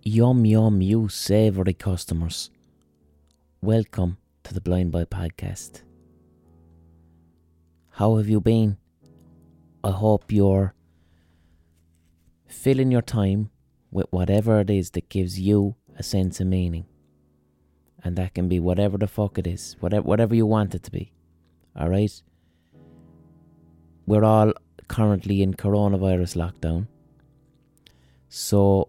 Yum yum, you savoury customers. Welcome to the Blind Boy Podcast. How have you been? I hope you're filling your time with whatever it is that gives you a sense of meaning. And that can be whatever the fuck it is, whatever you want it to be. Alright? We're all currently in coronavirus lockdown. So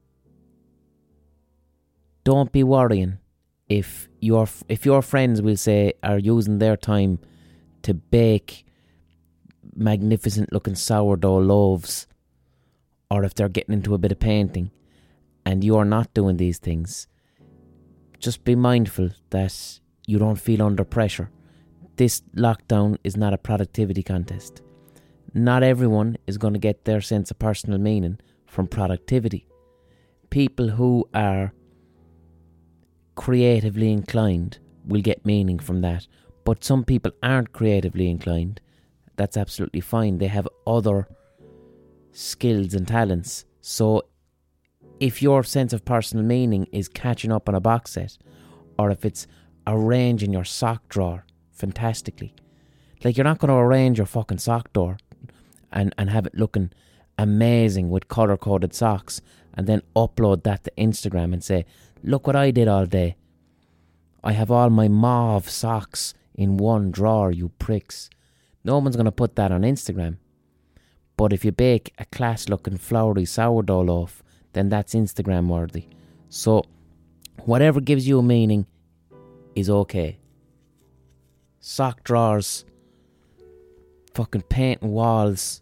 don't be worrying if your friends, will say, are using their time to bake magnificent looking sourdough loaves, or if they're getting into a bit of painting and you're not doing these things. Just be mindful that you don't feel under pressure. This lockdown is not a productivity contest. Not everyone is going to get their sense of personal meaning from productivity. People who are creatively inclined will get meaning from that, but some people aren't creatively inclined. That's absolutely fine. They have other skills and talents. So if your sense of personal meaning is catching up on a box set, or if it's arranging your sock drawer fantastically, like, you're not going to arrange your fucking sock drawer and have it looking amazing with colour coded socks and then upload that to Instagram and say, look what I did all day. I have all my mauve socks in one drawer, you pricks. No one's going to put that on Instagram. But if you bake a class looking flowery sourdough loaf, then that's Instagram worthy. So whatever gives you a meaning is okay. Sock drawers, fucking painting walls.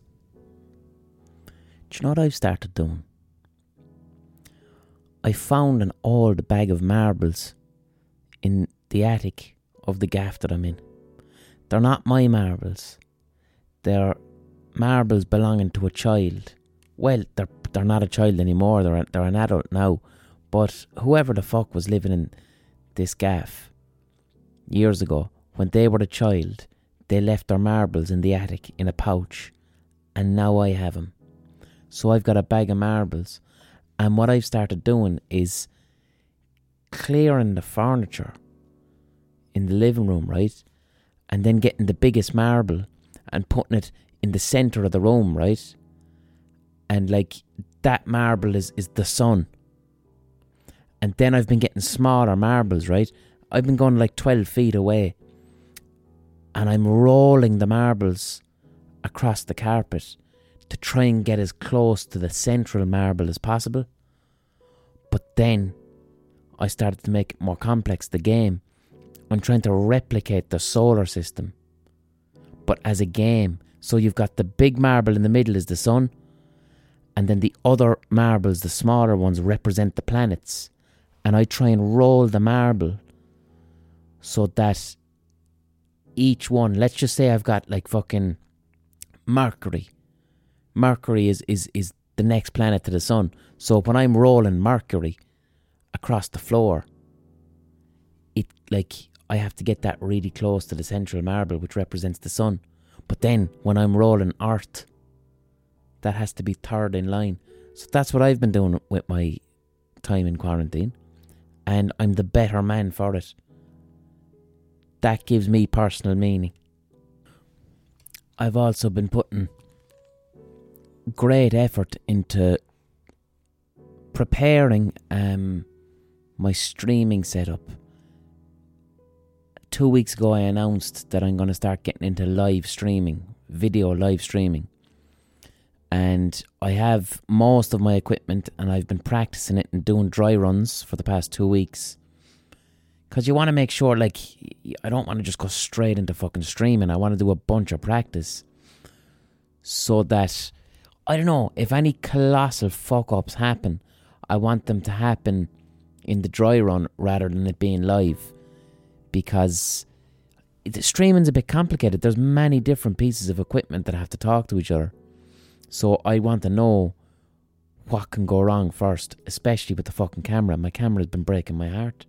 Do you know what I've started doing? I found an old bag of marbles in the attic of the gaff that I'm in. They're not my marbles. They're marbles belonging to a child. Well, they're not a child anymore. They're an adult now. But whoever the fuck was living in this gaff years ago, when they were a child, they left their marbles in the attic in a pouch, and now I have them. So I've got a bag of marbles. And what I've started doing is clearing the furniture in the living room, right? And then getting the biggest marble and putting it in the centre of the room, right? And like, that marble is the sun. And then I've been getting smaller marbles, right? I've been going like 12 feet away. And I'm rolling the marbles across the carpet to try and get as close to the central marble as possible. But then I started to make it more complex, the game. I'm trying to replicate the solar system, but as a game. So you've got the big marble in the middle is the sun, and then the other marbles, the smaller ones, represent the planets. And I try and roll the marble so that each one, let's just say I've got like fucking Mercury. Mercury is the next planet to the sun. So when I'm rolling Mercury across the floor, it, like, I have to get that really close to the central marble, which represents the sun. But then when I'm rolling Earth, that has to be third in line. So that's what I've been doing with my time in quarantine, and I'm the better man for it. That gives me personal meaning. I've also been putting great effort into preparing my streaming setup. 2 weeks ago I announced that I'm going to start getting into live streaming, video live streaming. And I have most of my equipment, and I've been practicing it and doing dry runs for the past 2 weeks. Because you want to make sure, like, I don't want to just go straight into fucking streaming. I want to do a bunch of practice. So that, I don't know, if any colossal fuck-ups happen, I want them to happen in the dry run rather than it being live. Because the streaming's a bit complicated. There's many different pieces of equipment that have to talk to each other. So I want to know what can go wrong first, especially with the fucking camera. My camera's been breaking my heart.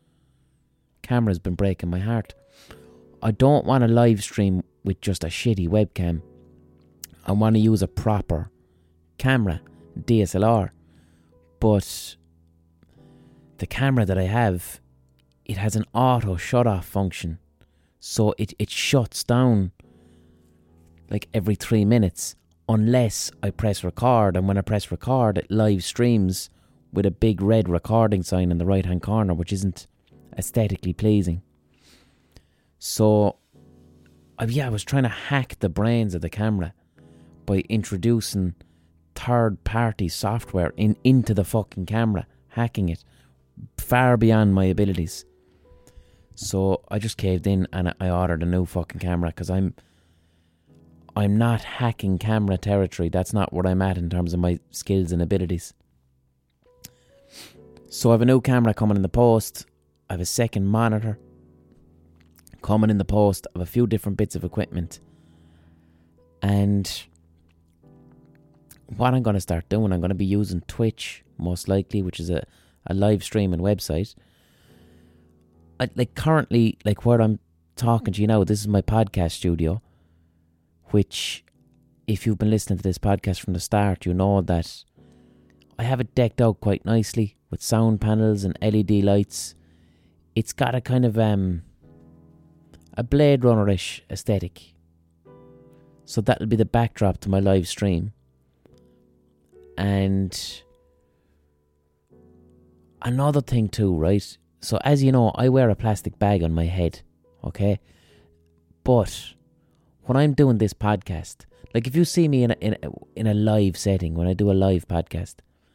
I don't want to live stream with just a shitty webcam. I want to use a proper camera, DSLR. But the camera that I have, it has an auto shut-off function. So it shuts down like every 3 minutes unless I press record. And when I press record, it live streams with a big red recording sign in the right-hand corner, which isn't aesthetically pleasing. So, I was trying to hack the brains of the camera by introducing third-party software into the fucking camera, hacking it far beyond my abilities. So I just caved in and I ordered a new fucking camera, because I'm not hacking camera territory. That's not where I'm at in terms of my skills and abilities. So I have a new camera coming in the post. I have a second monitor coming in the post. I have a few different bits of equipment. And what I'm going to start doing, I'm going to be using Twitch, most likely, which is a live streaming website. Currently, where I'm talking to you now, this is my podcast studio, which, if you've been listening to this podcast from the start, you know that I have it decked out quite nicely with sound panels and LED lights. It's got a kind of a Blade Runner-ish aesthetic. So that'll be the backdrop to my live stream. And another thing too, right? So as you know, I wear a plastic bag on my head, okay? But when I'm doing this podcast, like if you see me in a live setting, when I do a live podcast,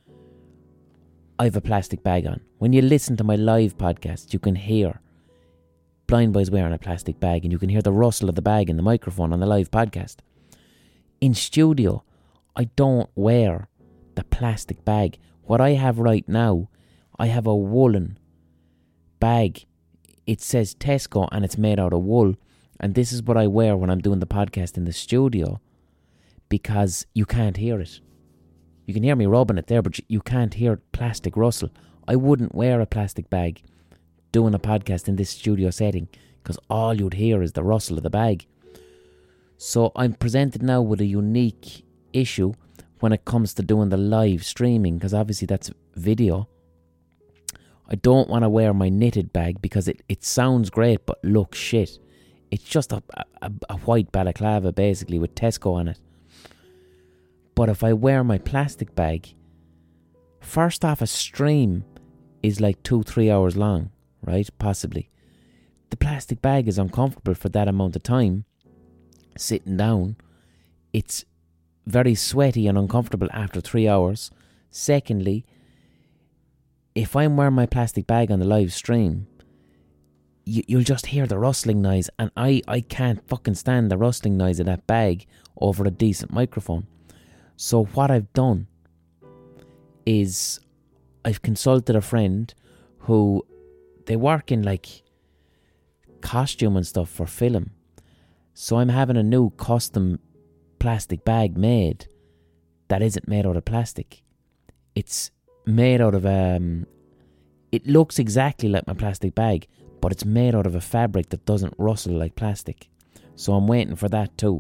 I have a plastic bag on. When you listen to my live podcast, you can hear Blind Boys wearing a plastic bag, and you can hear the rustle of the bag in the microphone on the live podcast. In studio, I don't wear the plastic bag. What I have right now, I have a woolen bag. It says Tesco and it's made out of wool. And this is what I wear when I'm doing the podcast in the studio, because you can't hear it. You can hear me rubbing it there, but you can't hear plastic rustle. I wouldn't wear a plastic bag doing a podcast in this studio setting, because all you'd hear is the rustle of the bag. So I'm presented now with a unique issue when it comes to doing the live streaming, because obviously that's video. I don't want to wear my knitted bag because it sounds great but looks shit. It's just a white balaclava basically with Tesco on it. But if I wear my plastic bag, first off, a stream is like 2-3 hours long, right? Possibly. The plastic bag is uncomfortable for that amount of time. Sitting down, it's very sweaty and uncomfortable after 3 hours. Secondly, if I'm wearing my plastic bag on the live stream, you'll just hear the rustling noise, and I can't fucking stand the rustling noise of that bag over a decent microphone. So what I've done is I've consulted a friend who, they work in like costume and stuff for film. So I'm having a new custom plastic bag made that isn't made out of plastic. It's made out of it looks exactly like my plastic bag, but it's made out of a fabric that doesn't rustle like plastic. So I'm waiting for that too.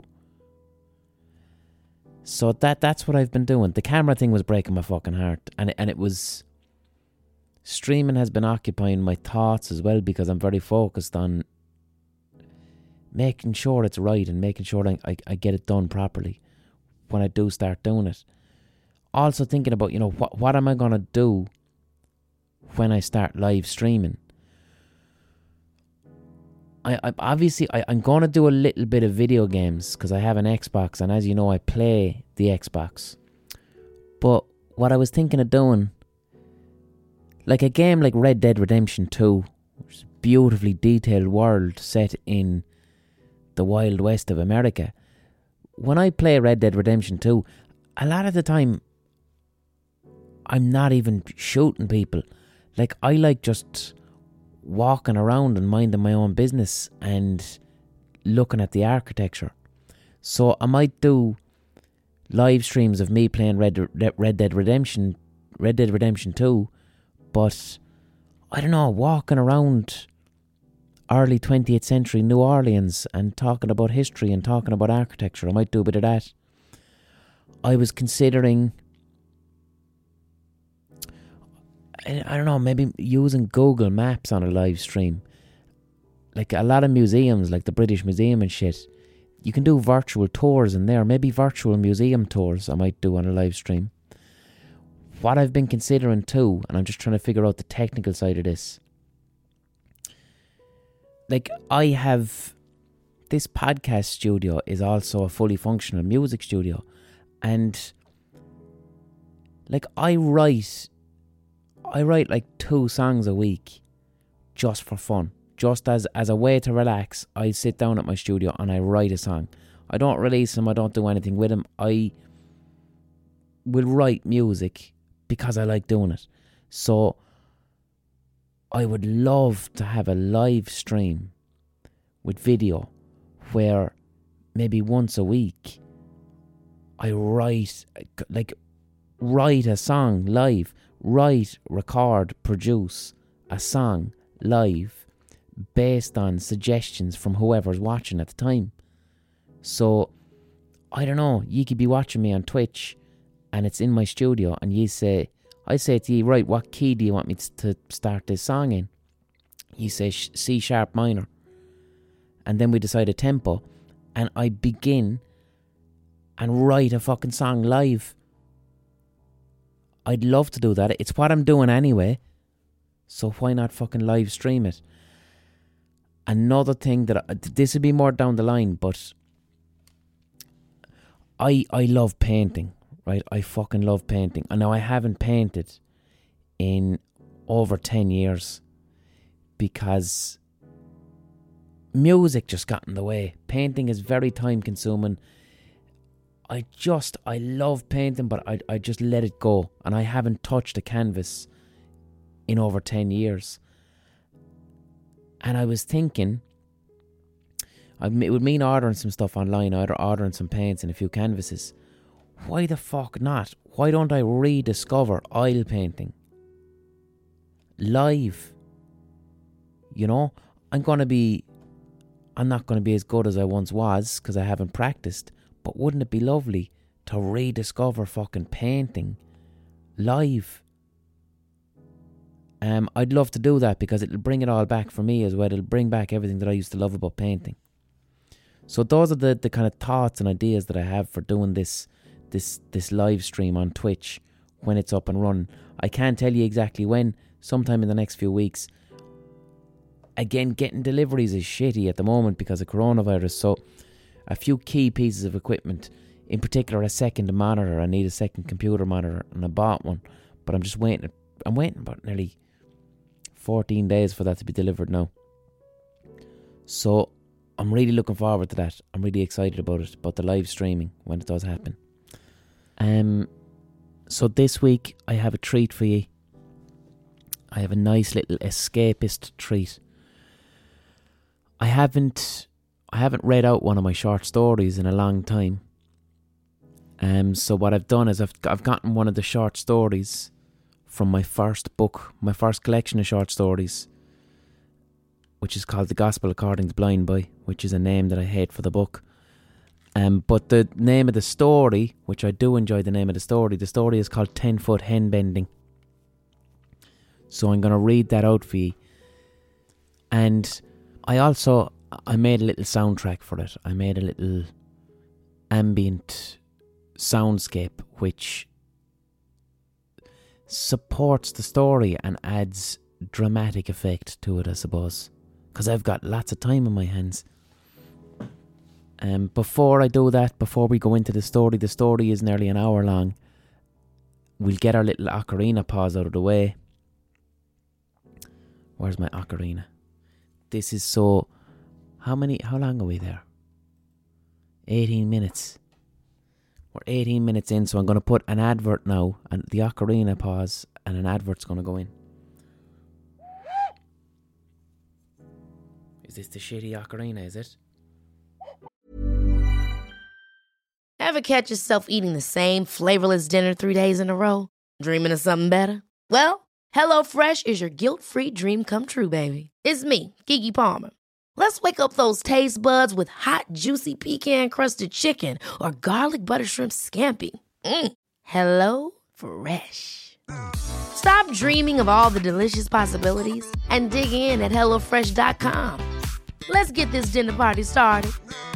So that's what I've been doing. The camera thing was breaking my fucking heart, and it was, streaming has been occupying my thoughts as well, because I'm very focused on making sure it's right and making sure I get it done properly when I do start doing it. Also thinking about, what am I going to do when I start live streaming? I'm going to do a little bit of video games because I have an Xbox, and as you know, I play the Xbox. But what I was thinking of doing, like a game like Red Dead Redemption 2, which is a beautifully detailed world set in the Wild West of America. When I play Red Dead Redemption 2, a lot of the time, I'm not even shooting people. Like, I like just walking around and minding my own business and looking at the architecture. So I might do live streams of me playing Red Dead Redemption 2, but I don't know, walking around early 20th century New Orleans and talking about history and talking about architecture. I might do a bit of that. I was considering I don't know, maybe using Google Maps on a live stream. Like a lot of museums, like the British Museum and shit, you can do virtual tours in there. Maybe virtual museum tours I might do on a live stream. What I've been considering too, and I'm just trying to figure out the technical side of this. Like, I have... This podcast studio is also a fully functional music studio. And... like, I write like 2 songs a week just for fun. Just as a way to relax, I sit down at my studio and I write a song. I don't release them, I don't do anything with them. I will write music because I like doing it. So I would love to have a live stream with video where maybe once a week I write a song live. Write, record, produce a song live based on suggestions from whoever's watching at the time. So, I don't know, you could be watching me on Twitch and it's in my studio and I say to you, right, what key do you want me to start this song in? You say C sharp minor. And then we decide a tempo and I begin and write a fucking song live. I'd love to do that. It's what I'm doing anyway. So why not fucking live stream it? Another thing this would be more down the line, but I love painting, right? I fucking love painting. And now I haven't painted in over 10 years because music just got in the way. Painting is very time consuming. I love painting, but I just let it go. And I haven't touched a canvas in over 10 years. And I was thinking, it would mean ordering some stuff online, either ordering some paints and a few canvases. Why the fuck not? Why don't I rediscover oil painting? Live. You know, I'm not going to be as good as I once was because I haven't practiced. But wouldn't it be lovely to rediscover fucking painting live? I'd love to do that because it'll bring it all back for me as well. It'll bring back everything that I used to love about painting. So those are the kind of thoughts and ideas that I have for doing this live stream on Twitch when it's up and running. I can't tell you exactly when. Sometime in the next few weeks. Again, getting deliveries is shitty at the moment because of coronavirus. So a few key pieces of equipment, in particular a second monitor. I need a second computer monitor and I bought one, but I'm just waiting. I'm waiting about nearly 14 days for that to be delivered now. So I'm really looking forward to that. I'm really excited about it, about the live streaming when it does happen. So this week I have a treat for you. I have a nice little escapist treat. I haven't read out one of my short stories in a long time. So what I've done is I've gotten one of the short stories from my first book, my first collection of short stories, which is called The Gospel According to Blind Boy, which is a name that I hate for the book. But the name of the story, which I do enjoy the name of the story is called 10-Foot Hen Bending. So I'm going to read that out for you. And I made a little soundtrack for it. I made a little ambient soundscape which supports the story and adds dramatic effect to it, I suppose. Because I've got lots of time on my hands. Before I do that, before we go into the story is nearly an hour long. We'll get our little ocarina pause out of the way. Where's my ocarina? This is so... How long are we there? 18 minutes. We're 18 minutes in, so I'm going to put an advert now, and the ocarina pause, and an advert's going to go in. Is this the shitty ocarina, is it? Ever catch yourself eating the same flavorless dinner 3 days in a row? Dreaming of something better? Well, HelloFresh is your guilt-free dream come true, baby. It's me, Keke Palmer. Let's wake up those taste buds with hot, juicy pecan-crusted chicken or garlic butter shrimp scampi. Hello Fresh. Stop dreaming of all the delicious possibilities and dig in at HelloFresh.com. Let's get this dinner party started.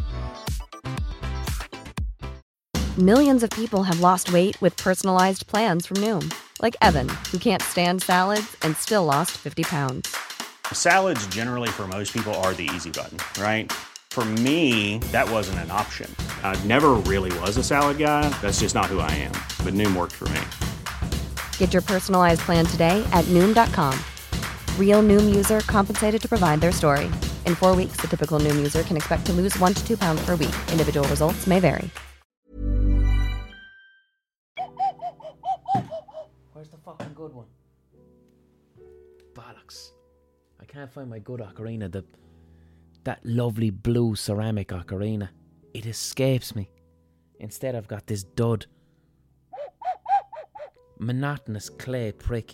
Millions of people have lost weight with personalized plans from Noom. Like Evan, who can't stand salads and still lost 50 pounds. Salads generally for most people are the easy button, right? For me, that wasn't an option. I never really was a salad guy. That's just not who I am. But Noom worked for me. Get your personalized plan today at Noom.com. Real Noom user compensated to provide their story. In 4 weeks, the typical Noom user can expect to lose 1 to 2 pounds per week. Individual results may vary. Where's the fucking good one? Bollocks. I can't find my good ocarina. That lovely blue ceramic ocarina. It escapes me. Instead, I've got this dud. Monotonous clay prick.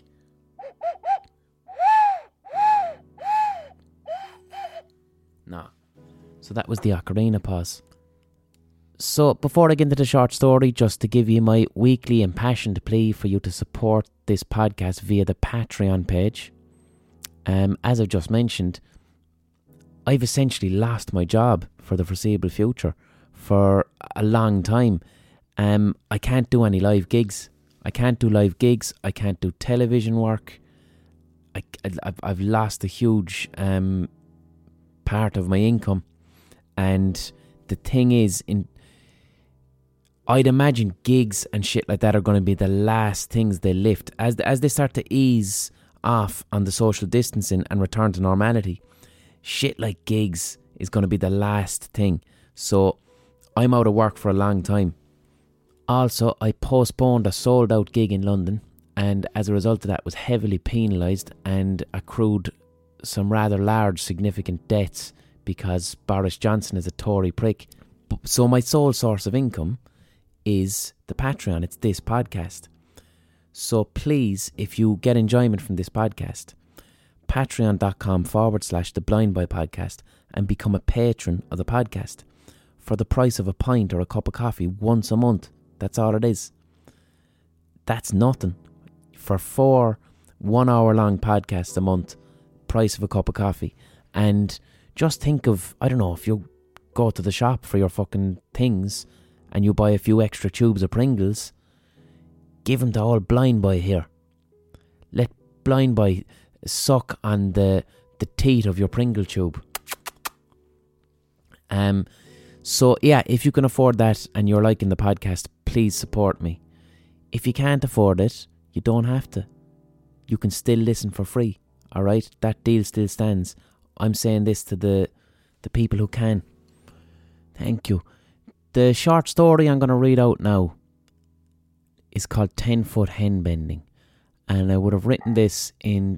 Nah. So that was the ocarina pause. So before I get into the short story, just to give you my weekly impassioned plea for you to support this podcast via the Patreon page. As I've just mentioned, I've essentially lost my job for the foreseeable future for a long time. I can't do any live gigs. I can't do live gigs. I can't do television work. I've lost a huge part of my income. And the thing is, I'd imagine gigs and shit like that are going to be the last things they lift. As they start to ease off on the social distancing and return to normality, shit like gigs is going to be the last thing. So I'm out of work for a long time. Also, I postponed a sold out gig in London, and as a result of that was heavily penalised and accrued some rather large significant debts because Boris Johnson is a Tory prick. So my sole source of income is the Patreon. It's this podcast. So please, if you get enjoyment from this podcast, patreon.com/The Blind Boy Podcast and become a patron of the podcast for the price of a pint or a cup of coffee once a month. That's all it is. That's nothing. For 4 1-hour-long podcasts a month, price of a cup of coffee. And just think of, I don't know, if you go to the shop for your fucking things and you buy a few extra tubes of Pringles, give them to all Blind Boy here. Let Blind Boy suck on the teat of your Pringle tube. So yeah, if you can afford that and you're liking the podcast, please support me. If you can't afford it, you don't have to. You can still listen for free. Alright? That deal still stands. I'm saying this to the people who can. Thank you. The short story I'm going to read out now is called 10-Foot Hen Bending. And I would have written this in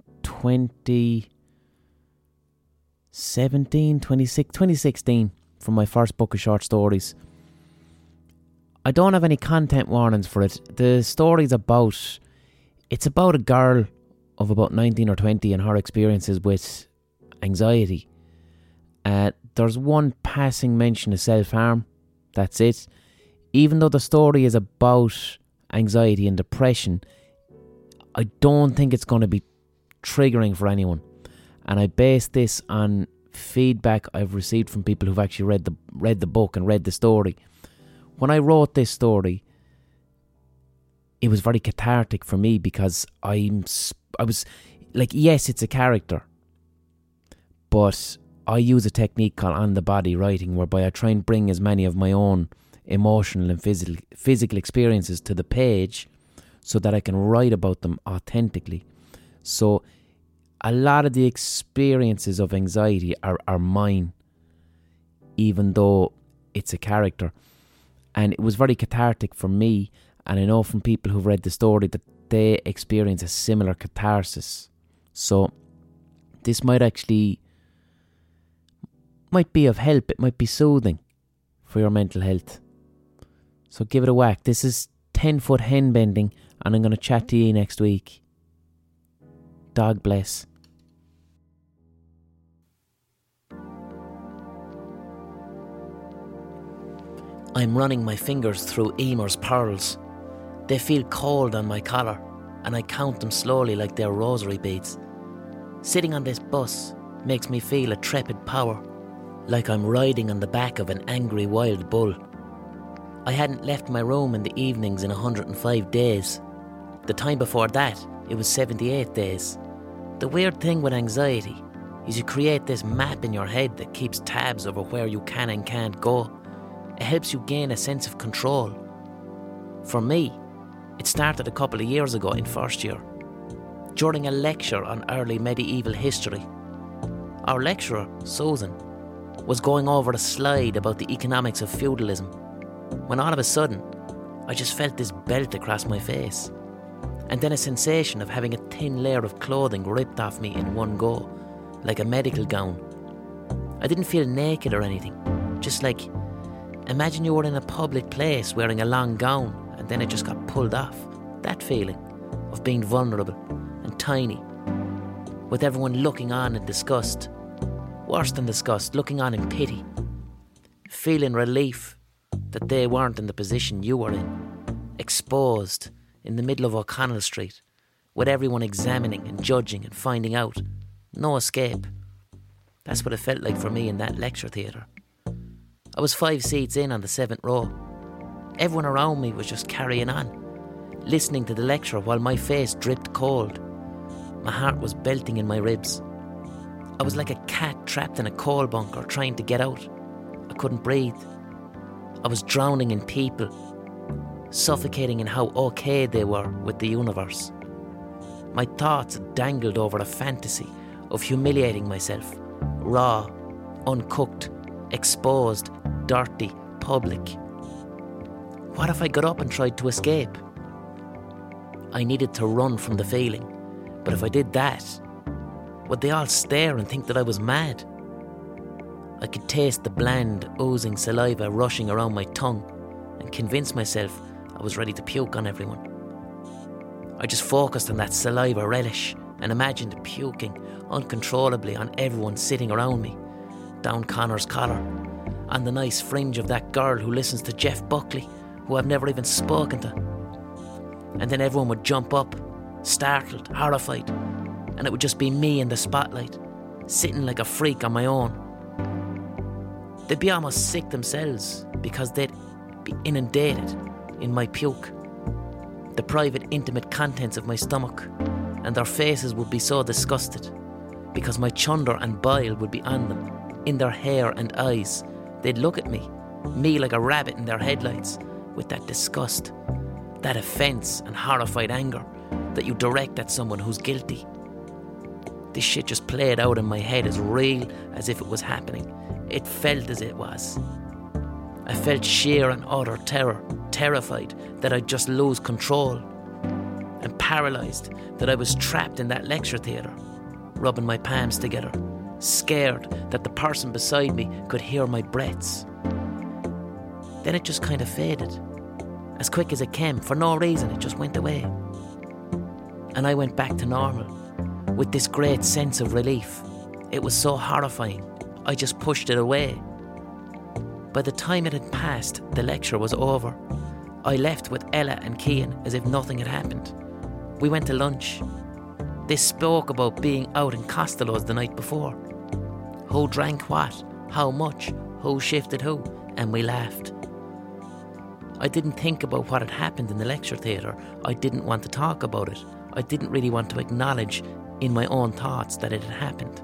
2016 from my first book of short stories. I don't have any content warnings for it. The story's about a girl of about 19 or 20 and her experiences with anxiety. There's one passing mention of self-harm. That's it. Even though the story is about anxiety and depression, I don't think it's going to be triggering for anyone. And I base this on feedback I've received from people who've actually read the book and read the story. When I wrote this story, it was very cathartic for me because I was like, yes, it's a character, but I use a technique called on the body writing, whereby I try and bring as many of my own emotional and physical experiences to the page so that I can write about them authentically. So a lot of the experiences of anxiety are mine, even though it's a character. And it was very cathartic for me, and I know from people who've read the story that they experience a similar catharsis. So this might be of help. It might be soothing for your mental health. So give it a whack. This is 10-Foot Hen Bending, and I'm going to chat to you next week. Dog bless. I'm running my fingers through Emer's pearls. They feel cold on my collar. and I count them slowly like they're rosary beads. Sitting on this bus makes me feel a trepid power, like I'm riding on the back of an angry wild bull. I hadn't left my room in the evenings in 105 days. The time before that, it was 78 days. The weird thing with anxiety is you create this map in your head that keeps tabs over where you can and can't go. It helps you gain a sense of control. For me, it started a couple of years ago in first year, during a lecture on early medieval history. Our lecturer, Susan, was going over a slide about the economics of feudalism, when all of a sudden, I just felt this belt across my face, and then a sensation of having a thin layer of clothing ripped off me in one go, like a medical gown. I didn't feel naked or anything, just like, imagine you were in a public place wearing a long gown and then it just got pulled off. That feeling of being vulnerable and tiny, with everyone looking on in disgust. Worse than disgust, looking on in pity. Feeling relief that they weren't in the position you were in. Exposed in the middle of O'Connell Street, with everyone examining and judging and finding out. No escape. That's what it felt like for me in that lecture theatre. I was 5 seats in on the 7th row. Everyone around me was just carrying on, listening to the lecture while my face dripped cold. My heart was belting in my ribs. I was like a cat trapped in a coal bunker trying to get out. I couldn't breathe. I was drowning in people, suffocating in how okay they were with the universe. My thoughts dangled over a fantasy of humiliating myself, raw, uncooked, exposed, dirty, public. What if I got up and tried to escape? I needed to run from the feeling, but if I did that, would they all stare and think that I was mad? I could taste the bland, oozing saliva rushing around my tongue and convince myself I was ready to puke on everyone. I just focused on that saliva relish and imagined puking uncontrollably on everyone sitting around me, down Connor's collar, on the nice fringe of that girl who listens to Jeff Buckley, who I've never even spoken to. And then everyone would jump up, startled, horrified, and it would just be me in the spotlight, sitting like a freak on my own. They'd be almost sick themselves because they'd be inundated in my puke, the private, intimate contents of my stomach, and their faces would be so disgusted because my chunder and bile would be on them, in their hair and eyes. They'd look at me like a rabbit in their headlights, with that disgust, that offence and horrified anger that you direct at someone who's guilty. This shit just played out in my head as real as if it was happening. It felt as it was. I felt sheer and utter terror, terrified that I'd just lose control, and paralysed that I was trapped in that lecture theatre, rubbing my palms together, scared that the person beside me could hear my breaths. Then it just kind of faded. As quick as it came, for no reason, it just went away. And I went back to normal, with this great sense of relief. It was so horrifying, I just pushed it away. By the time it had passed, the lecture was over. I left with Ella and Cian as if nothing had happened. We went to lunch. They spoke about being out in Costello's the night before. Who drank what, how much, who shifted who, and we laughed. I didn't think about what had happened in the lecture theatre. I didn't want to talk about it. I didn't really want to acknowledge in my own thoughts that it had happened.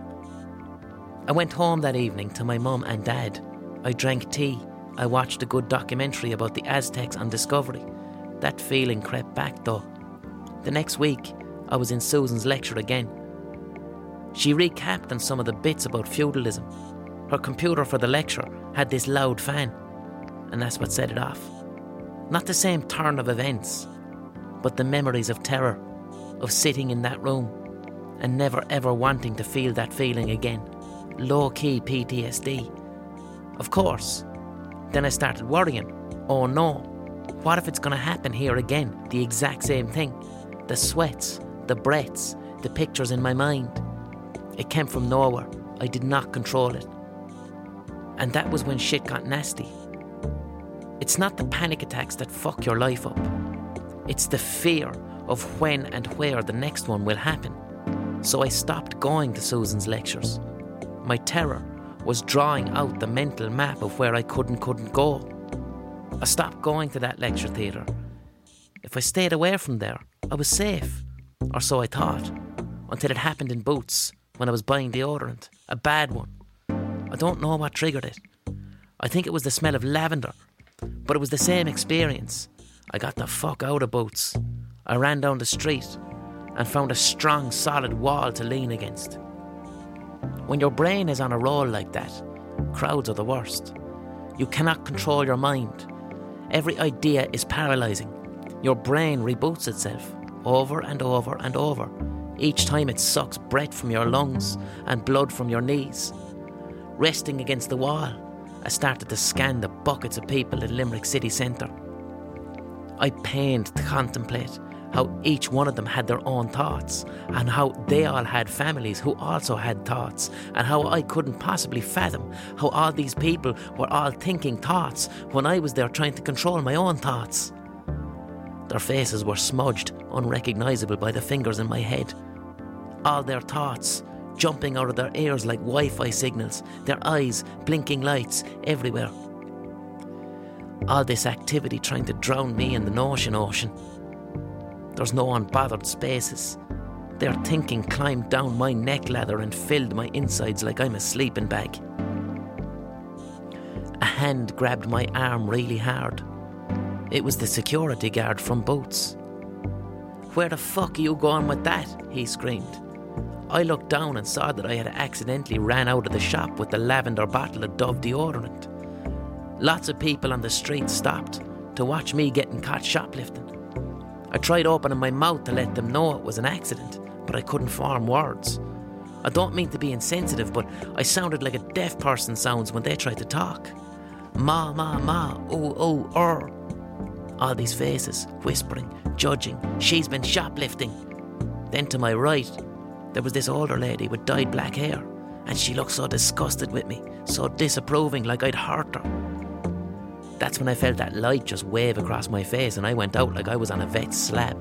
I went home that evening to my mum and dad. I drank tea. I watched a good documentary about the Aztecs on Discovery. That feeling crept back though. The next week, I was in Susan's lecture again. She recapped on some of the bits about feudalism. Her computer for the lecture had this loud fan, and that's what set it off. Not the same turn of events, but the memories of terror, of sitting in that room and never ever wanting to feel that feeling again. Low-key PTSD. Of course, then I started worrying. Oh no, what if it's going to happen here again? The exact same thing. The sweats, the breaths, the pictures in my mind. It came from nowhere. I did not control it. And that was when shit got nasty. It's not the panic attacks that fuck your life up. It's the fear of when and where the next one will happen. So I stopped going to Susan's lectures. My terror was drawing out the mental map of where I couldn't go. I stopped going to that lecture theatre. If I stayed away from there, I was safe, or so I thought, until it happened in Boots when I was buying deodorant, a bad one. I don't know what triggered it. I think it was the smell of lavender, but it was the same experience. I got the fuck out of Boots. I ran down the street and found a strong, solid wall to lean against. When your brain is on a roll like that, crowds are the worst. You cannot control your mind. Every idea is paralysing. Your brain reboots itself over and over and over. Each time it sucks breath from your lungs and blood from your knees. Resting against the wall, I started to scan the buckets of people in Limerick city centre. I pained to contemplate how each one of them had their own thoughts, and how they all had families who also had thoughts, and how I couldn't possibly fathom how all these people were all thinking thoughts when I was there trying to control my own thoughts. Their faces were smudged, unrecognisable by the fingers in my head. All their thoughts jumping out of their ears like Wi-Fi signals, their eyes blinking lights everywhere. All this activity trying to drown me in the notion ocean. There's no unbothered spaces. Their thinking climbed down my neck ladder and filled my insides like I'm a sleeping bag. A hand grabbed my arm really hard. It was the security guard from Boots. "Where the fuck are you going with that?" he screamed. I looked down and saw that I had accidentally ran out of the shop with the lavender bottle of Dove deodorant. Lots of people on the street stopped to watch me getting caught shoplifting. I tried opening my mouth to let them know it was an accident, but I couldn't form words. I don't mean to be insensitive, but I sounded like a deaf person sounds when they try to talk. Ma, ma, ma, ooh, All these faces, whispering, judging, she's been shoplifting. Then to my right, there was this older lady with dyed black hair, and she looked so disgusted with me, so disapproving, like I'd hurt her. That's when I felt that light just wave across my face, and I went out like I was on a vet's slab.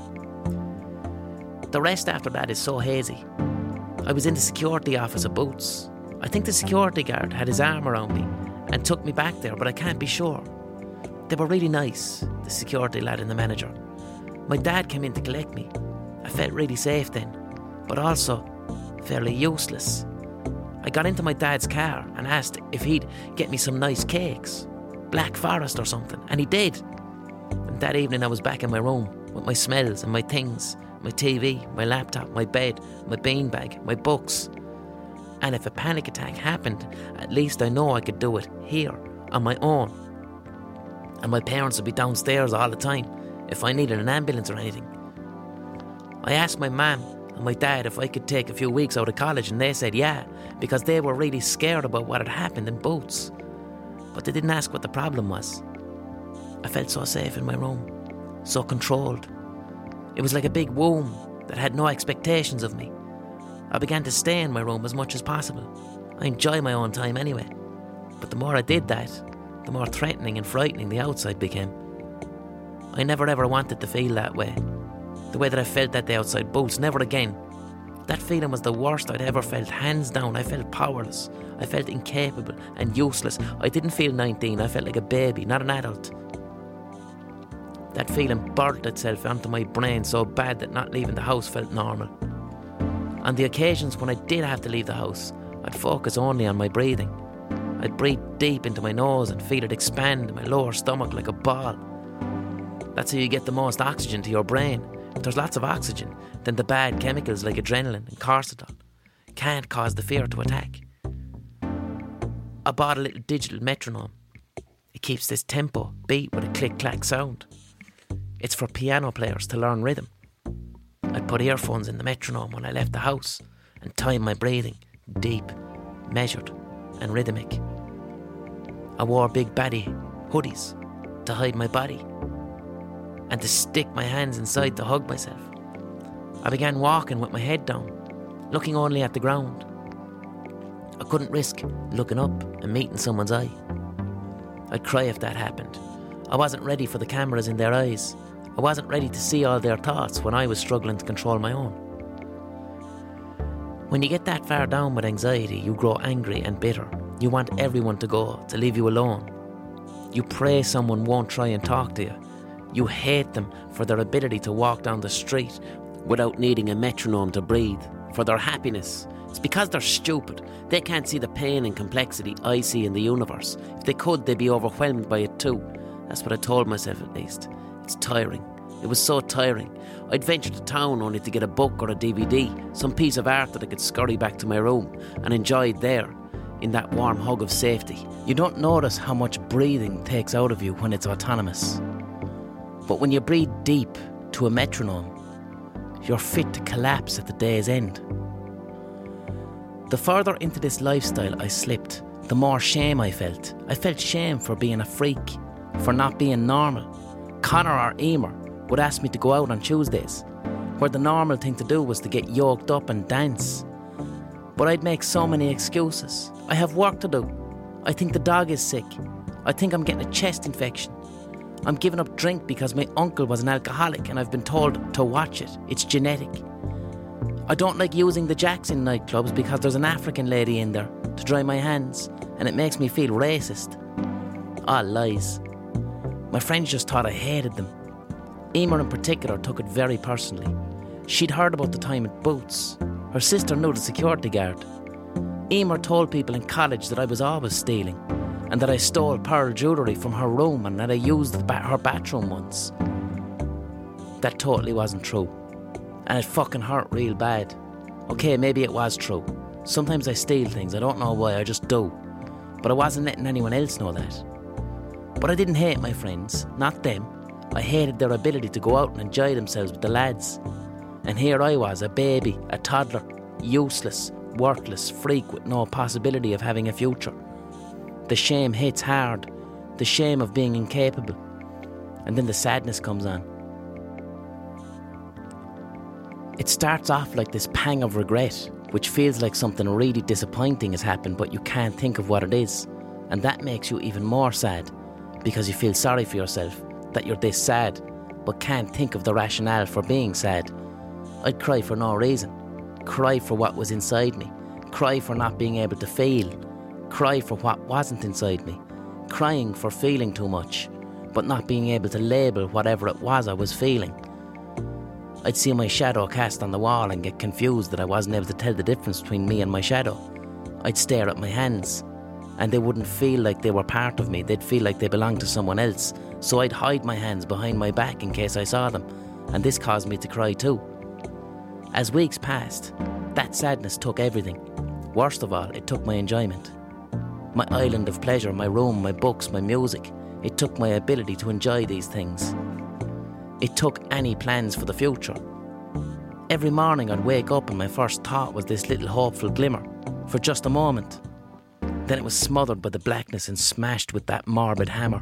The rest after that is so hazy. I was in the security office of Boots. I think the security guard had his arm around me and took me back there, but I can't be sure. They were really nice, the security lad and the manager. My dad came in to collect me. I felt really safe then, but also fairly useless. I got into my dad's car and asked if he'd get me some nice cakes, Black Forest or something, and he did. And that evening I was back in my room with my smells and my things, my TV, my laptop, my bed, my beanbag, my books. And if a panic attack happened, at least I know I could do it here, on my own. And my parents would be downstairs all the time if I needed an ambulance or anything. I asked my mum and my dad if I could take a few weeks out of college, and they said yeah, because they were really scared about what had happened in Boots. But they didn't ask what the problem was. I felt so safe in my room, so controlled. It was like a big womb that had no expectations of me. I began to stay in my room as much as possible. I enjoy my own time anyway. But the more I did that, the more threatening and frightening the outside became. I never ever wanted to feel that way. The way that I felt that day outside Boots, never again. That feeling was the worst I'd ever felt, hands down. I felt powerless. I felt incapable and useless. I didn't feel 19, I felt like a baby, not an adult. That feeling burnt itself onto my brain so bad that not leaving the house felt normal. On the occasions when I did have to leave the house, I'd focus only on my breathing. I'd breathe deep into my nose and feel it expand in my lower stomach like a ball. That's how you get the most oxygen to your brain. If there's lots of oxygen, then the bad chemicals like adrenaline and cortisol can't cause the fear to attack. I bought a little digital metronome. It keeps this tempo beat with a click-clack sound. It's for piano players to learn rhythm. I'd put earphones in the metronome when I left the house and time my breathing, deep, measured and rhythmic. I wore big baddie hoodies to hide my body and to stick my hands inside to hug myself. I began walking with my head down, looking only at the ground. I couldn't risk looking up and meeting someone's eye. I'd cry if that happened. I wasn't ready for the cameras in their eyes. I wasn't ready to see all their thoughts when I was struggling to control my own. When you get that far down with anxiety, you grow angry and bitter. You want everyone to go, to leave you alone. You pray someone won't try and talk to you. You hate them for their ability to walk down the street without needing a metronome to breathe, for their happiness. It's because they're stupid. They can't see the pain and complexity I see in the universe. If they could, they'd be overwhelmed by it too. That's what I told myself at least. It's tiring. It was so tiring. I'd venture to town only to get a book or a DVD, some piece of art that I could scurry back to my room and enjoy it there, in that warm hug of safety. You don't notice how much breathing takes out of you when it's autonomous. But when you breathe deep to a metronome, you're fit to collapse at the day's end. The further into this lifestyle I slipped, the more shame I felt. I felt shame for being a freak, for not being normal. Connor or Emer would ask me to go out on Tuesdays, where the normal thing to do was to get yoked up and dance. But I'd make so many excuses. I have work to do. I think the dog is sick. I think I'm getting a chest infection. I'm giving up drink because my uncle was an alcoholic and I've been told to watch it. It's genetic. I don't like using the jacks in nightclubs because there's an African lady in there to dry my hands and it makes me feel racist. All lies. My friends just thought I hated them. Emer in particular took it very personally. She'd heard about the time at Boots. Her sister knew the security guard. Emer told people in college that I was always stealing and that I stole pearl jewellery from her room and that I used her bathroom once. That totally wasn't true. And it fucking hurt real bad. Okay, maybe it was true. Sometimes I steal things, I don't know why, I just do. But I wasn't letting anyone else know that. But I didn't hate my friends, not them. I hated their ability to go out and enjoy themselves with the lads. And here I was, a baby, a toddler, useless, worthless freak with no possibility of having a future. The shame hits hard, the shame of being incapable. And then the sadness comes on. It starts off like this pang of regret, which feels like something really disappointing has happened, but you can't think of what it is. And that makes you even more sad, because you feel sorry for yourself that you're this sad, but can't think of the rationale for being sad. I'd cry for no reason. Cry for what was inside me. Cry for not being able to feel. Cry for what wasn't inside me. Crying for feeling too much, but not being able to label whatever it was I was feeling. I'd see my shadow cast on the wall and get confused that I wasn't able to tell the difference between me and my shadow. I'd stare at my hands, and they wouldn't feel like they were part of me. They'd feel like they belonged to someone else. So I'd hide my hands behind my back in case I saw them, and this caused me to cry too. As weeks passed, that sadness took everything. Worst of all, it took my enjoyment. My island of pleasure, my room, my books, my music. It took my ability to enjoy these things. It took any plans for the future. Every morning I'd wake up and my first thought was this little hopeful glimmer, for just a moment. Then it was smothered by the blackness and smashed with that morbid hammer.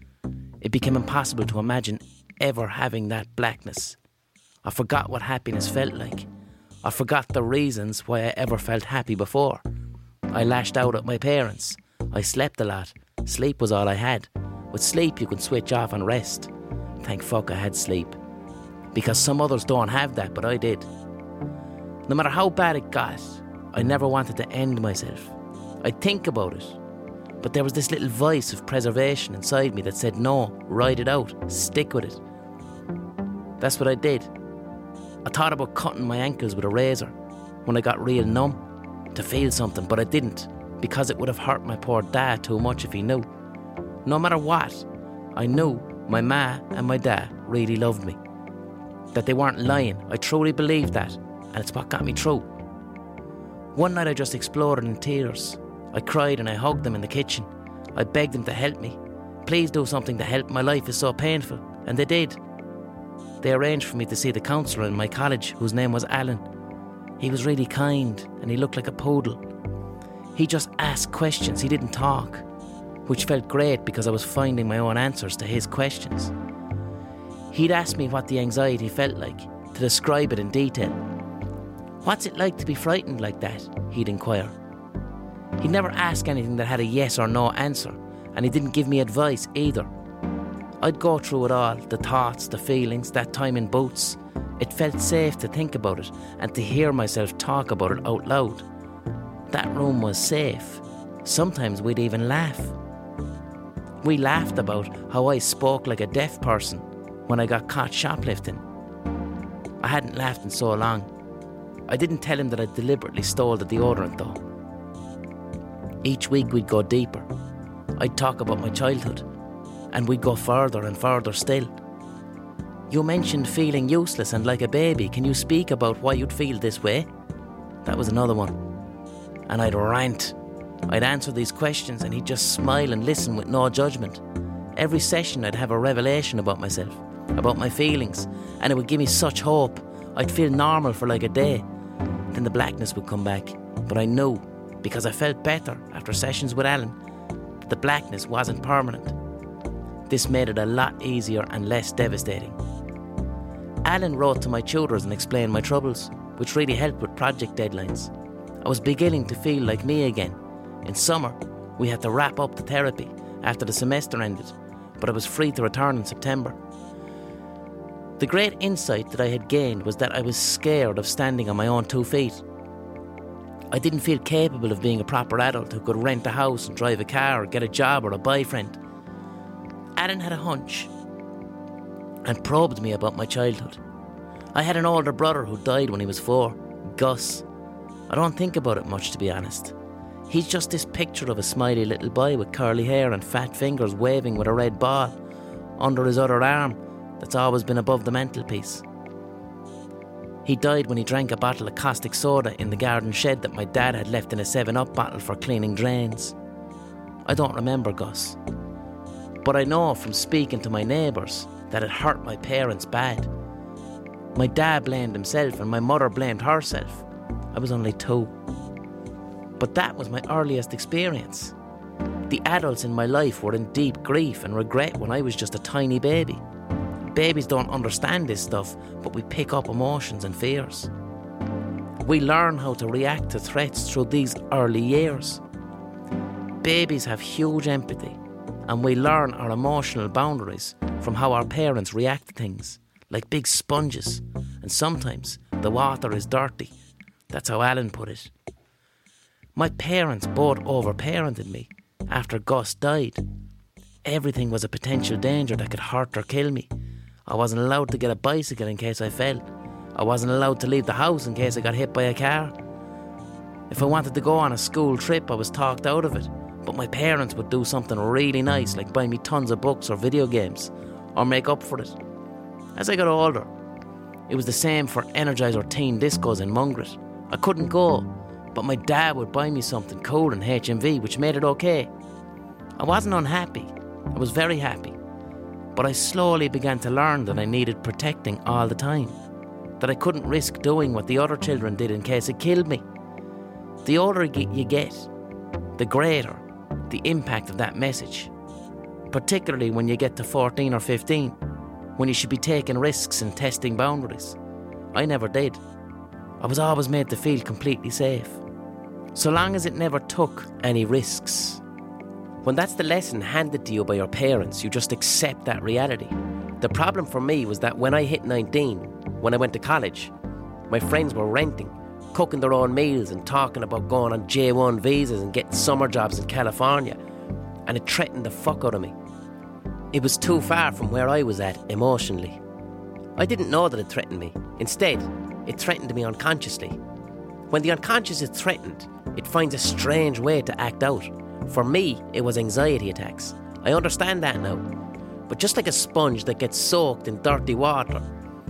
It became impossible to imagine ever having that blackness. I forgot what happiness felt like. I forgot the reasons why I ever felt happy before. I lashed out at my parents. I slept a lot. Sleep was all I had. With sleep you can switch off and rest. Thank fuck I had sleep. Because some others don't have that, but I did. No matter how bad it got, I never wanted to end myself. I'd think about it. But there was this little voice of preservation inside me that said, no, ride it out, stick with it. That's what I did. I thought about cutting my ankles with a razor when I got real numb to feel something, but I didn't, because it would have hurt my poor dad too much if he knew. No matter what, I knew my ma and my dad really loved me. That they weren't lying. I truly believed that, and it's what got me through. One night I just exploded in tears. I cried and I hugged them in the kitchen. I begged them to help me. Please do something to help, my life is so painful. And they did. They arranged for me to see the counsellor in my college, whose name was Alan. He was really kind and he looked like a poodle. He just asked questions, he didn't talk, which felt great because I was finding my own answers to his questions. He'd ask me what the anxiety felt like, to describe it in detail. What's it like to be frightened like that? He'd inquire. He'd never ask anything that had a yes or no answer, and he didn't give me advice either. I'd go through it all, the thoughts, the feelings, that time in Boots. It felt safe to think about it and to hear myself talk about it out loud. That room was safe. Sometimes we'd even laugh. We laughed about how I spoke like a deaf person when I got caught shoplifting. I hadn't laughed in so long. I didn't tell him that I deliberately stole the deodorant though. Each week we'd go deeper. I'd talk about my childhood, and we'd go further and further still. You mentioned feeling useless and like a baby. Can you speak about why you'd feel this way? That was another one. And I'd rant. I'd answer these questions and he'd just smile and listen with no judgment. Every session I'd have a revelation about myself, about my feelings, and it would give me such hope. I'd feel normal for like a day. Then the blackness would come back. But I knew, because I felt better after sessions with Alan, that the blackness wasn't permanent. This made it a lot easier and less devastating. Alan wrote to my tutors and explained my troubles, which really helped with project deadlines. I was beginning to feel like me again. In summer, we had to wrap up the therapy after the semester ended, but I was free to return in September. The great insight that I had gained was that I was scared of standing on my own 2 feet. I didn't feel capable of being a proper adult who could rent a house and drive a car or get a job or a boyfriend. Alan had a hunch and probed me about my childhood. I had an older brother who died when he was 4, Gus. I don't think about it much, to be honest. He's just this picture of a smiley little boy with curly hair and fat fingers waving with a red ball under his other arm that's always been above the mantelpiece. He died when he drank a bottle of caustic soda in the garden shed that my dad had left in a 7-Up bottle for cleaning drains. I don't remember Gus, but I know from speaking to my neighbours that it hurt my parents bad. My dad blamed himself and my mother blamed herself. I was only 2. But that was my earliest experience. The adults in my life were in deep grief and regret when I was just a tiny baby. Babies don't understand this stuff, but we pick up emotions and fears. We learn how to react to threats through these early years. Babies have huge empathy, and we learn our emotional boundaries from how our parents react to things, like big sponges, and sometimes the water is dirty. That's how Alan put it. My parents both overparented me after Gus died. Everything was a potential danger that could hurt or kill me. I wasn't allowed to get a bicycle in case I fell. I wasn't allowed to leave the house in case I got hit by a car. If I wanted to go on a school trip, I was talked out of it. But my parents would do something really nice, like buy me tons of books or video games, or make up for it. As I got older, it was the same for Energizer Teen Discos in Mungret. I couldn't go, but my dad would buy me something cool in HMV, which made it okay. I wasn't unhappy. I was very happy. But I slowly began to learn that I needed protecting all the time. That I couldn't risk doing what the other children did in case it killed me. The older you get, the greater the impact of that message. Particularly when you get to 14 or 15, when you should be taking risks and testing boundaries. I never did. I was always made to feel completely safe, so long as it never took any risks. When that's the lesson handed to you by your parents, you just accept that reality. The problem for me was that when I hit 19, when I went to college, my friends were renting, cooking their own meals and talking about going on J1 visas and getting summer jobs in California, and it threatened the fuck out of me. It was too far from where I was at emotionally. I didn't know that it threatened me. Instead, it threatened me unconsciously. When the unconscious is threatened, it finds a strange way to act out. For me, it was anxiety attacks. I understand that now. But just like a sponge that gets soaked in dirty water,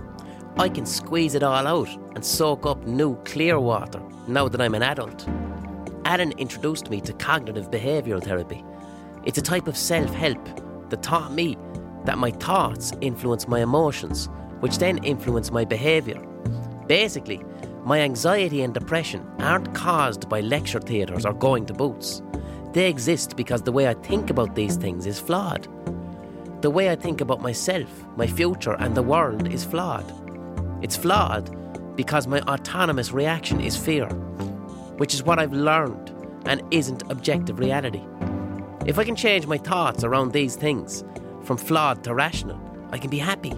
I can squeeze it all out and soak up new clear water now that I'm an adult. Alan introduced me to cognitive behavioural therapy. It's a type of self-help that taught me that my thoughts influence my emotions, which then influence my behaviour. Basically, my anxiety and depression aren't caused by lecture theatres or going to Boots. They exist because the way I think about these things is flawed. The way I think about myself, my future and the world is flawed. It's flawed because my autonomous reaction is fear, which is what I've learned and isn't objective reality. If I can change my thoughts around these things, from flawed to rational. I can be happy.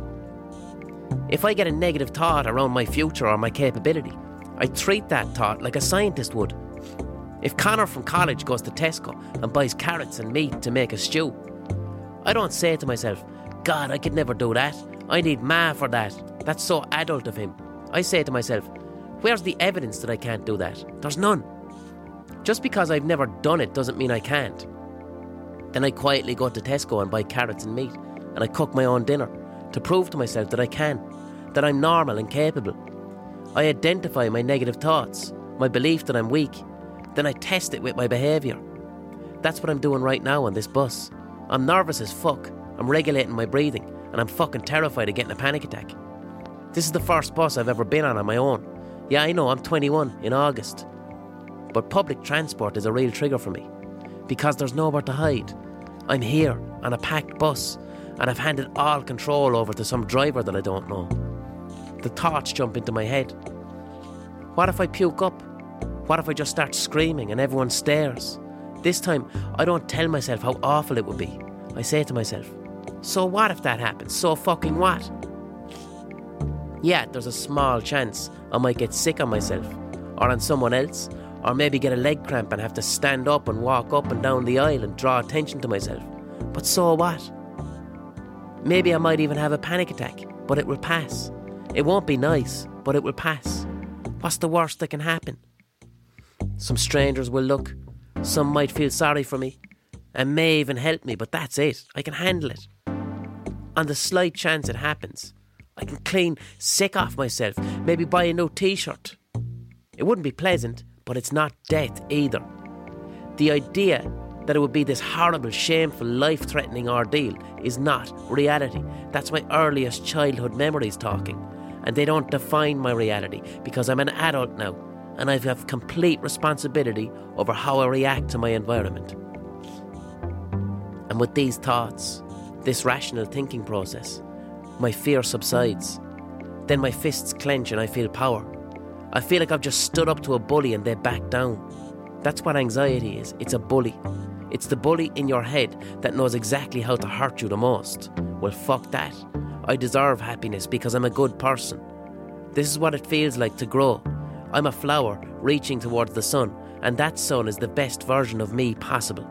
If I get a negative thought around my future or my capability, I treat that thought like a scientist would. If Connor from college goes to Tesco and buys carrots and meat to make a stew, I don't say to myself, God, I could never do that. I need Ma for that. That's so adult of him. I say to myself, where's the evidence that I can't do that? There's none. Just because I've never done it doesn't mean I can't. Then I quietly go to Tesco and buy carrots and meat, and I cook my own dinner to prove to myself that I can, that I'm normal and capable. I identify my negative thoughts, my belief that I'm weak, then I test it with my behaviour. That's what I'm doing right now on this bus. I'm nervous as fuck, I'm regulating my breathing, and I'm fucking terrified of getting a panic attack. This is the first bus I've ever been on my own. Yeah, I know, I'm 21 in August. But public transport is a real trigger for me, because there's nowhere to hide. I'm here on a packed bus, and I've handed all control over to some driver that I don't know. The thoughts jump into my head. What if I puke up? What if I just start screaming and everyone stares? This time, I don't tell myself how awful it would be. I say to myself, so what if that happens? So fucking what? Yeah, there's a small chance I might get sick on myself, or on someone else, or maybe get a leg cramp and have to stand up and walk up and down the aisle and draw attention to myself. But so what? Maybe I might even have a panic attack, but it will pass. It won't be nice, but it will pass. What's the worst that can happen? Some strangers will look, some might feel sorry for me, and may even help me, but that's it. I can handle it. On the slight chance it happens, I can clean sick off myself, maybe buy a new t-shirt. It wouldn't be pleasant, but it's not death either. The idea that it would be this horrible, shameful, life-threatening ordeal is not reality. That's my earliest childhood memories talking, and they don't define my reality because I'm an adult now, and I have complete responsibility over how I react to my environment. And with these thoughts, this rational thinking process, my fear subsides. Then my fists clench and I feel power. I feel like I've just stood up to a bully and they back down. That's what anxiety is. It's a bully. It's the bully in your head that knows exactly how to hurt you the most. Well, fuck that. I deserve happiness because I'm a good person. This is what it feels like to grow. I'm a flower reaching towards the sun, and that sun is the best version of me possible.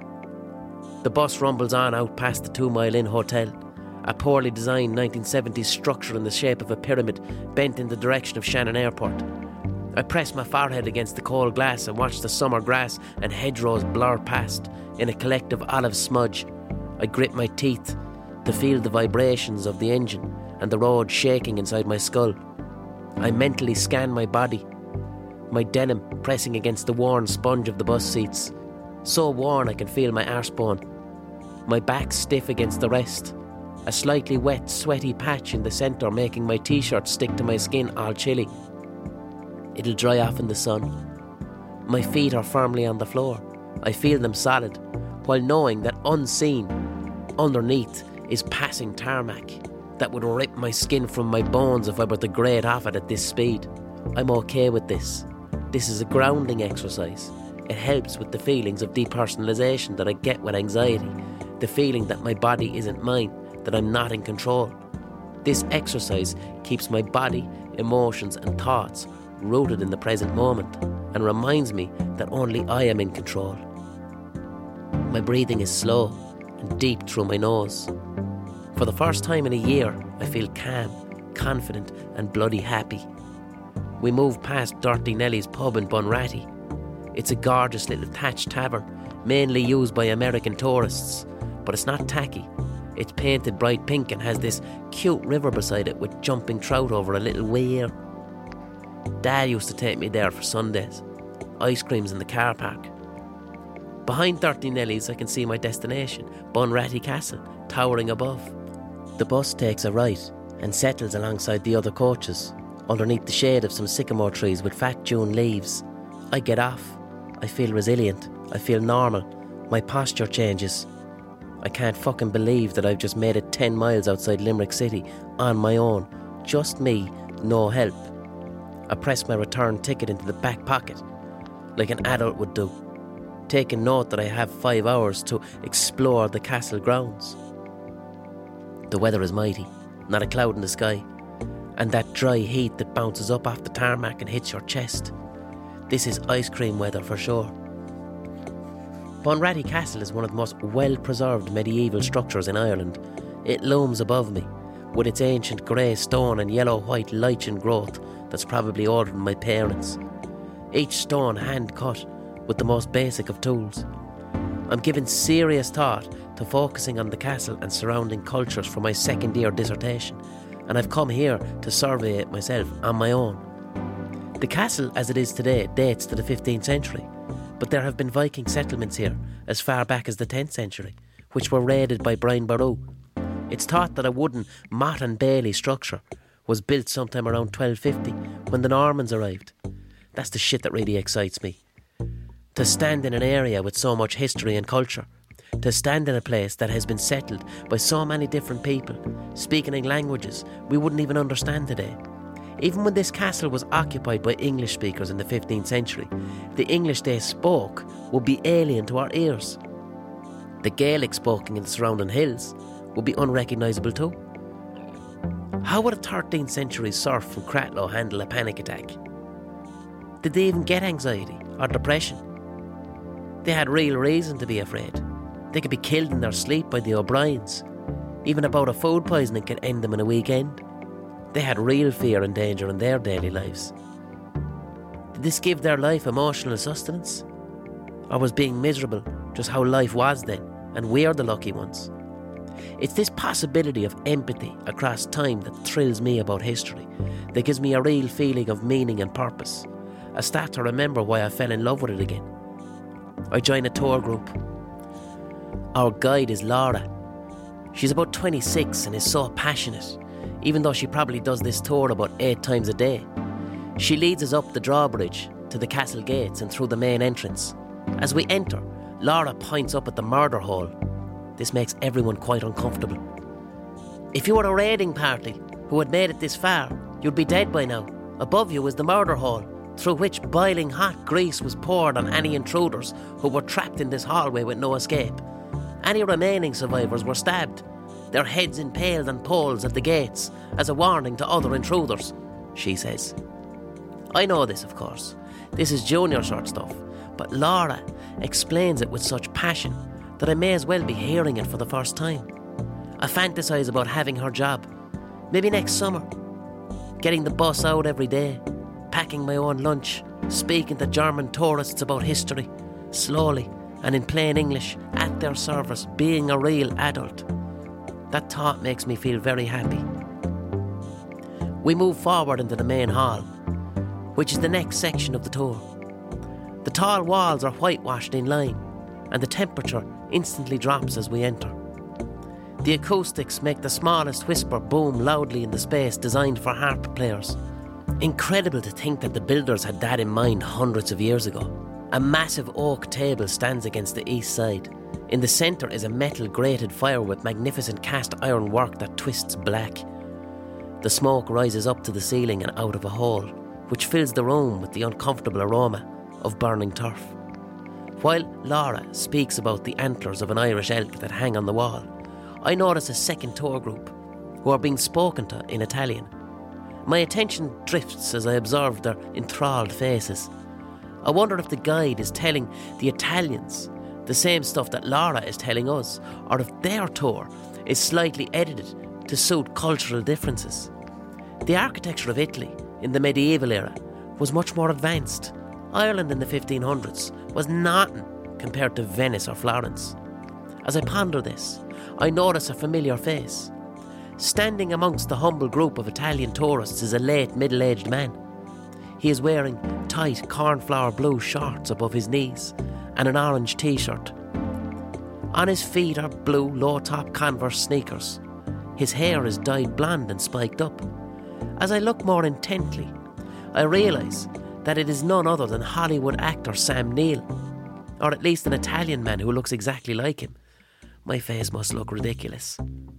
The bus rumbles on out past the 2 Mile Inn Hotel, a poorly designed 1970s structure in the shape of a pyramid bent in the direction of Shannon Airport. I press my forehead against the cold glass and watch the summer grass and hedgerows blur past in a collective olive smudge. I grit my teeth to feel the vibrations of the engine and the road shaking inside my skull. I mentally scan my body, my denim pressing against the worn sponge of the bus seats, so worn I can feel my arsebone. My back stiff against the rest, a slightly wet, sweaty patch in the centre making my t-shirt stick to my skin all chilly. It'll dry off in the sun. My feet are firmly on the floor. I feel them solid, while knowing that unseen, underneath, is passing tarmac that would rip my skin from my bones if I were to grade off it at this speed. I'm okay with this. This is a grounding exercise. It helps with the feelings of depersonalization that I get with anxiety, the feeling that my body isn't mine, that I'm not in control. This exercise keeps my body, emotions and thoughts rooted in the present moment and reminds me that only I am in control. My breathing is slow and deep through my nose. For the first time in a year, I feel calm, confident and bloody happy. We move past Dirty Nelly's pub in Bunratty. It's a gorgeous little thatched tavern, mainly used by American tourists, but it's not tacky. It's painted bright pink and has this cute river beside it with jumping trout over a little weir. Dad used to take me there for Sundays. Ice creams in the car park. Behind Dirty Nelly's I can see my destination, Bunratty Castle, towering above. The bus takes a right and settles alongside the other coaches, underneath the shade of some sycamore trees with fat June leaves. I get off. I feel resilient. I feel normal. My posture changes. I can't fucking believe that I've just made it 10 miles outside Limerick City on my own. Just me, no help. I press my return ticket into the back pocket, like an adult would do, taking note that I have 5 hours to explore the castle grounds. The weather is mighty, not a cloud in the sky, and that dry heat that bounces up off the tarmac and hits your chest. This is ice cream weather for sure. Bunratty Castle is one of the most well-preserved medieval structures in Ireland. It looms above me, with its ancient grey stone and yellow-white lichen growth that's probably older than my parents. Each stone hand-cut with the most basic of tools. I'm giving serious thought to focusing on the castle and surrounding cultures for my second-year dissertation, and I've come here to survey it myself on my own. The castle as it is today dates to the 15th century, but there have been Viking settlements here as far back as the 10th century, which were raided by Brian Boru. It's thought that a wooden Mott and Bailey structure was built sometime around 1250 when the Normans arrived. That's the shit that really excites me. To stand in an area with so much history and culture, to stand in a place that has been settled by so many different people, speaking in languages we wouldn't even understand today. Even when this castle was occupied by English speakers in the 15th century, the English they spoke would be alien to our ears. The Gaelic spoken in the surrounding hills would be unrecognisable too. How would a 13th century serf from Cratloe handle a panic attack? Did they even get anxiety or depression? They had real reason to be afraid. They could be killed in their sleep by the O'Briens. Even a bout of food poisoning could end them in a weekend. They had real fear and danger in their daily lives. Did this give their life emotional sustenance? Or was being miserable just how life was then, and we're the lucky ones? It's this possibility of empathy across time that thrills me about history, that gives me a real feeling of meaning and purpose. I start to remember why I fell in love with it again. I join a tour group. Our guide is Laura. She's about 26 and is so passionate, even though she probably does this tour about 8 times a day. She leads us up the drawbridge to the castle gates and through the main entrance. As we enter, Laura points up at the murder hole. This makes everyone quite uncomfortable. If you were a raiding party who had made it this far, you'd be dead by now. Above you is the murder hole, through which boiling hot grease was poured on any intruders who were trapped in this hallway with no escape. Any remaining survivors were stabbed, their heads impaled on poles at the gates as a warning to other intruders, she says. I know this, of course. This is junior sort stuff, but Laura explains it with such passion that I may as well be hearing it for the first time. I fantasise about having her job, maybe next summer, getting the bus out every day, packing my own lunch, speaking to German tourists about history, slowly and in plain English, at their service, being a real adult. That thought makes me feel very happy. We move forward into the main hall, which is the next section of the tour. The tall walls are whitewashed in lime, and the temperature instantly drops as we enter. The acoustics make the smallest whisper boom loudly in the space designed for harp players. Incredible to think that the builders had that in mind hundreds of years ago. A massive oak table stands against the east side. In the centre is a metal grated fire with magnificent cast iron work that twists black. The smoke rises up to the ceiling and out of a hole, which fills the room with the uncomfortable aroma of burning turf. While Laura speaks about the antlers of an Irish elk that hang on the wall, I notice a second tour group who are being spoken to in Italian. My attention drifts as I observe their enthralled faces. I wonder if the guide is telling the Italians the same stuff that Laura is telling us, or if their tour is slightly edited to suit cultural differences. The architecture of Italy in the medieval era was much more advanced. Ireland in the 1500s was nothing compared to Venice or Florence. As I ponder this, I notice a familiar face. Standing amongst the humble group of Italian tourists is a late middle-aged man. He is wearing tight cornflower blue shorts above his knees and an orange t-shirt. On his feet are blue low-top Converse sneakers. His hair is dyed blonde and spiked up. As I look more intently, I realise that it is none other than Hollywood actor Sam Neill, or at least an Italian man who looks exactly like him. My face must look ridiculous.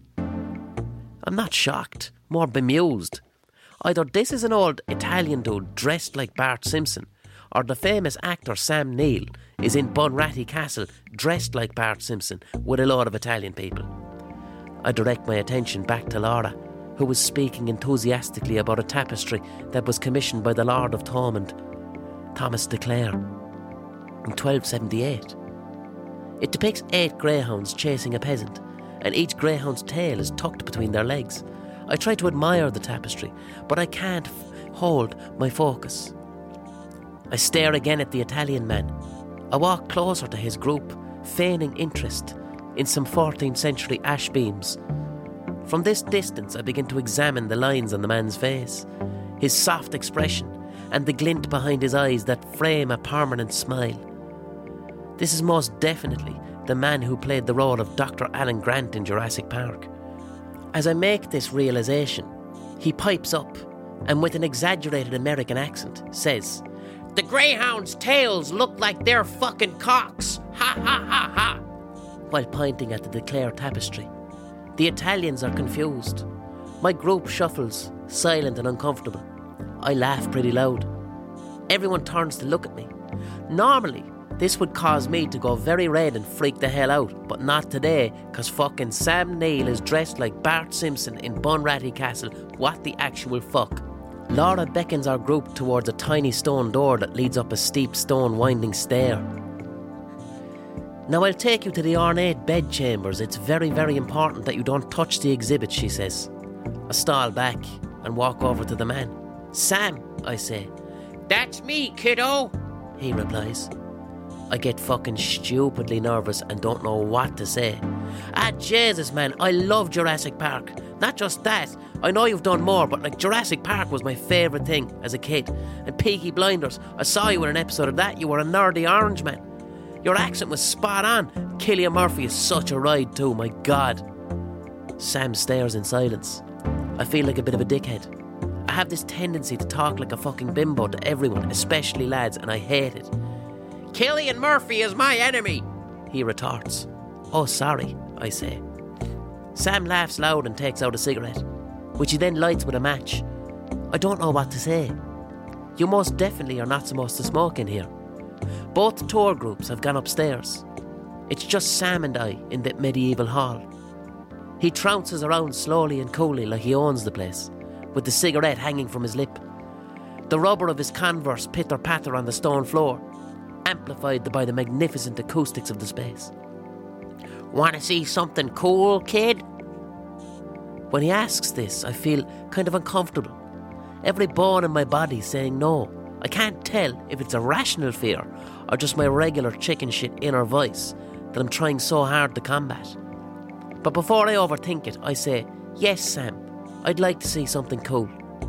I'm not shocked, more bemused. Either this is an old Italian dude dressed like Bart Simpson, or the famous actor Sam Neill is in Bunratty Castle dressed like Bart Simpson with a lot of Italian people. I direct my attention back to Laura, who was speaking enthusiastically about a tapestry that was commissioned by the Lord of Thomond, Thomas de Clare, in 1278. It depicts 8 greyhounds chasing a peasant, and each greyhound's tail is tucked between their legs. I try to admire the tapestry, but I can't hold my focus. I stare again at the Italian man. I walk closer to his group, feigning interest in some 14th century ash beams. From this distance, I begin to examine the lines on the man's face, his soft expression, and the glint behind his eyes that frame a permanent smile. This is most definitely the man who played the role of Dr. Alan Grant in Jurassic Park. As I make this realisation, he pipes up and with an exaggerated American accent says, "The greyhounds' tails look like they're fucking cocks, ha ha ha ha," while pointing at the De Clare tapestry. The Italians are confused. My group shuffles, silent and uncomfortable. I laugh pretty loud. Everyone turns to look at me. Normally, this would cause me to go very red and freak the hell out, but not today, cause fucking Sam Neill is dressed like Bart Simpson in Bunratty Castle. What the actual fuck? Laura beckons our group towards a tiny stone door that leads up a steep stone winding stair. "Now I'll take you to the ornate bedchambers. It's very, very important that you don't touch the exhibit," she says. I stall back and walk over to the man. "Sam," I say. "That's me, kiddo," he replies. I get fucking stupidly nervous and don't know what to say. "Ah, Jesus, man, I love Jurassic Park. Not just that, I know you've done more, but like Jurassic Park was my favourite thing as a kid. And Peaky Blinders, I saw you in an episode of that. You were a nerdy orange man. Your accent was spot on. Cillian Murphy is such a ride too, my God." Sam stares in silence. I feel like a bit of a dickhead. I have this tendency to talk like a fucking bimbo to everyone, especially lads, and I hate it. "Cillian Murphy is my enemy," he retorts. "Oh, sorry," I say. Sam laughs loud and takes out a cigarette, which he then lights with a match. I don't know what to say. You most definitely are not supposed to smoke in here. Both tour groups have gone upstairs. It's just Sam and I in the medieval hall. He trounces around slowly and coolly like he owns the place, with the cigarette hanging from his lip. The rubber of his Converse pitter-patter on the stone floor, amplified by the magnificent acoustics of the space. "Want to see something cool, kid?" When he asks this, I feel kind of uncomfortable. Every bone in my body saying no. I can't tell if it's a rational fear or just my regular chicken shit inner voice that I'm trying so hard to combat. But before I overthink it, I say, "Yes, Sam, I'd like to see something cool."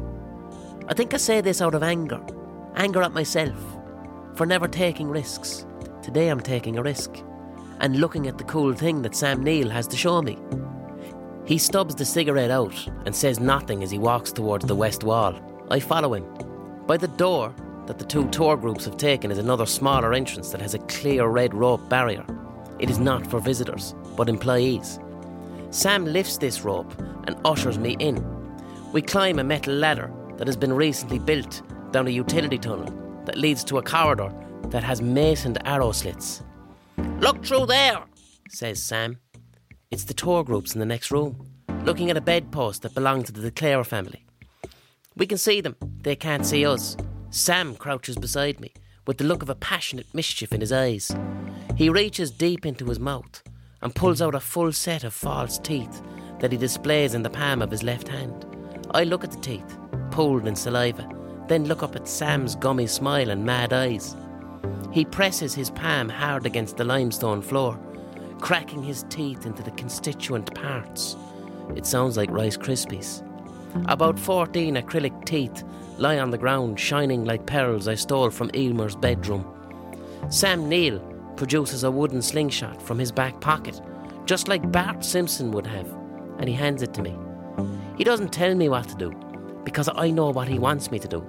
I think I say this out of anger at myself for never taking risks. Today I'm taking a risk and looking at the cool thing that Sam Neill has to show me. He stubs the cigarette out and says nothing as he walks towards the west wall. I follow him. By the door that the two tour groups have taken is another smaller entrance that has a clear red rope barrier. It is not for visitors, but employees. Sam lifts this rope and ushers me in. We climb a metal ladder that has been recently built down a utility tunnel that leads to a corridor that has masoned arrow slits. "Look through there," says Sam. It's the tour groups in the next room, looking at a bedpost that belonged to the De Clare family. We can see them, they can't see us. Sam crouches beside me, with the look of a passionate mischief in his eyes. He reaches deep into his mouth and pulls out a full set of false teeth that he displays in the palm of his left hand. I look at the teeth, pooled in saliva, then look up at Sam's gummy smile and mad eyes. He presses his palm hard against the limestone floor, cracking his teeth into the constituent parts. It sounds like Rice Krispies. About 14 acrylic teeth lie on the ground, shining like pearls I stole from Eilmer's bedroom. Sam Neill produces a wooden slingshot from his back pocket, just like Bart Simpson would have, and he hands it to me. He doesn't tell me what to do, because I know what he wants me to do.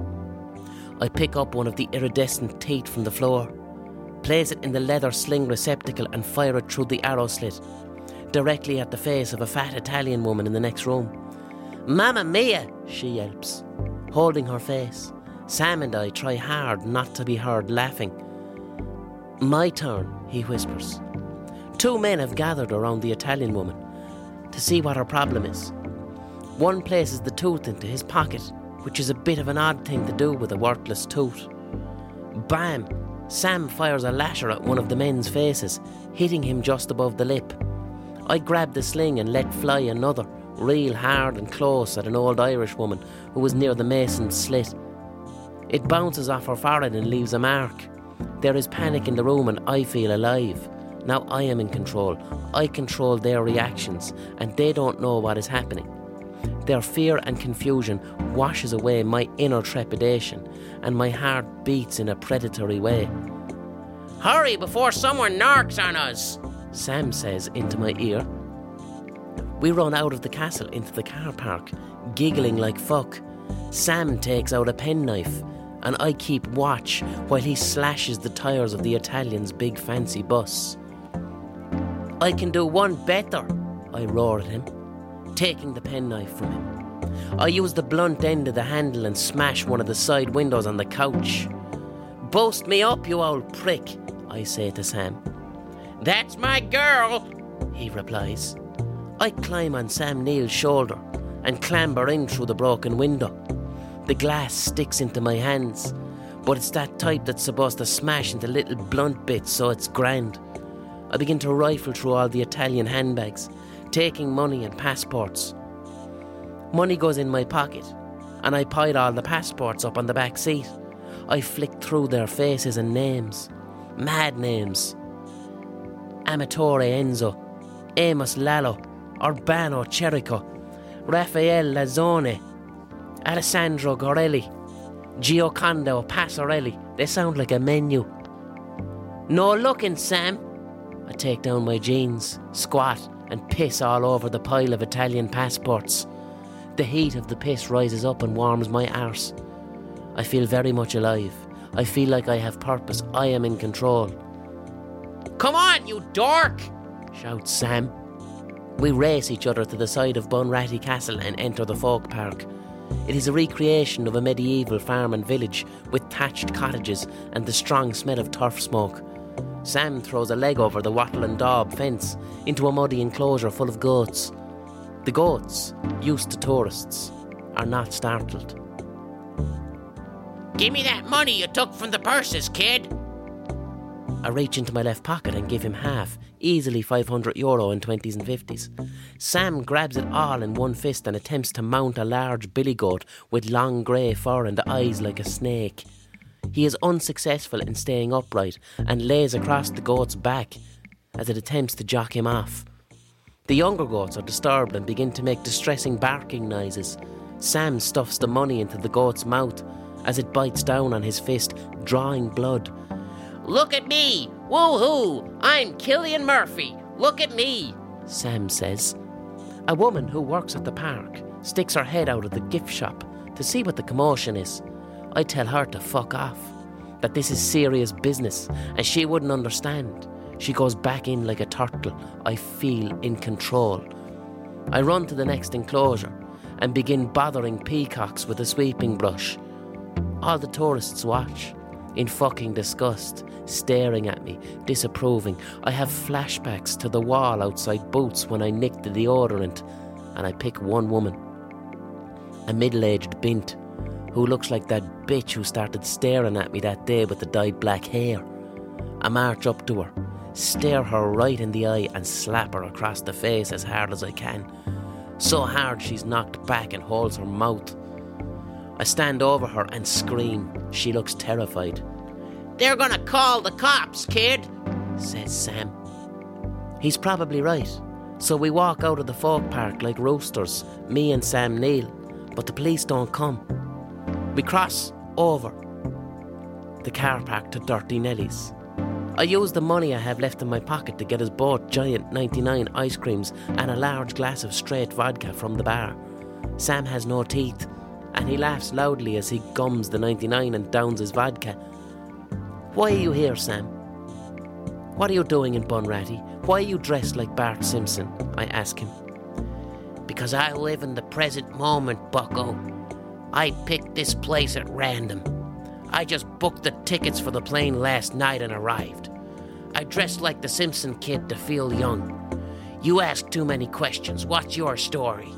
I pick up one of the iridescent teeth from the floor, place it in the leather sling receptacle and fire it through the arrow slit, directly at the face of a fat Italian woman in the next room. "Mamma mia!" she yelps, holding her face. Sam and I try hard not to be heard laughing. "My turn," he whispers. Two men have gathered around the Italian woman. to see what her problem is. One places the tooth into his pocket, which is a bit of an odd thing to do with a worthless tooth. Bam! Sam fires a lasher at one of the men's faces, hitting him just above the lip. I grab the sling and let fly another, real hard and close, at an old Irish woman who was near the mason's slit. It bounces off her forehead and leaves a mark. There is panic in the room and I feel alive. Now I am in control. I control their reactions and they don't know what is happening. Their fear and confusion washes away my inner trepidation and my heart beats in a predatory way. "Hurry before someone narks on us," Sam says into my ear. We run out of the castle into the car park, giggling like fuck. Sam takes out a penknife and I keep watch while he slashes the tyres of the Italian's big fancy bus. "I can do one better," I roar at him, taking the penknife from him. I use the blunt end of the handle and smash one of the side windows on the couch. "Boast me up, you old prick," I say to Sam. "That's my girl," he replies. I climb on Sam Neill's shoulder and clamber in through the broken window. The glass sticks into my hands, but it's that type that's supposed to smash into little blunt bits, so it's grand. I begin to rifle through all the Italian handbags, taking money and passports. Money goes in my pocket, and I pile all the passports up on the back seat. I flick through their faces and names. Mad names. Amatore Enzo, Amos Lalo, Urbano Cherico, Raffaele Lazzone, Alessandro Gorelli, Giocondo Passarelli. They sound like a menu. "No looking, Sam." I take down my jeans, squat, and piss all over the pile of Italian passports. The heat of the piss rises up and warms my arse. I feel very much alive. I feel like I have purpose. I am in control. "Come on, you dork!" shouts Sam. We race each other to the side of Bunratty Castle and enter the folk park. It is a recreation of a medieval farm and village with thatched cottages and the strong smell of turf smoke. Sam throws a leg over the wattle and daub fence into a muddy enclosure full of goats. The goats, used to tourists, are not startled. "Give me that money you took from the purses, kid." I reach into my left pocket and give him half, easily €500 in 20s and 50s. Sam grabs it all in one fist and attempts to mount a large billy goat with long grey fur and eyes like a snake. He is unsuccessful in staying upright and lays across the goat's back as it attempts to jock him off. The younger goats are disturbed and begin to make distressing barking noises. Sam stuffs the money into the goat's mouth as it bites down on his fist, drawing blood. "Look at me! Woohoo! I'm Killian Murphy! Look at me!" Sam says. A woman who works at the park sticks her head out of the gift shop to see what the commotion is. I tell her to fuck off, that this is serious business, and she wouldn't understand. She goes back in like a turtle. I feel in control. I run to the next enclosure and begin bothering peacocks with a sweeping brush. All the tourists watch, in fucking disgust, staring at me, disapproving. I have flashbacks to the wall outside Boots when I nicked the deodorant, and I pick one woman, a middle-aged bint, who looks like that bitch who started staring at me that day with the dyed black hair. I march up to her, stare her right in the eye and slap her across the face as hard as I can. So hard she's knocked back and holds her mouth. I stand over her and scream. She looks terrified. "They're gonna call the cops, kid," says Sam. He's probably right. So we walk out of the folk park like roosters, me and Sam Neill, but the police don't come. We cross over the car park to Dirty Nelly's. I use the money I have left in my pocket to get us both giant 99 ice creams and a large glass of straight vodka from the bar. Sam has no teeth, and he laughs loudly as he gums the 99 and downs his vodka. "Why are you here, Sam? What are you doing in Bunratty? Why are you dressed like Bart Simpson?" I ask him. "Because I live in the present moment, bucko. I picked this place at random. I just booked the tickets for the plane last night and arrived. I dressed like the Simpson kid to feel young. You ask too many questions. What's your story?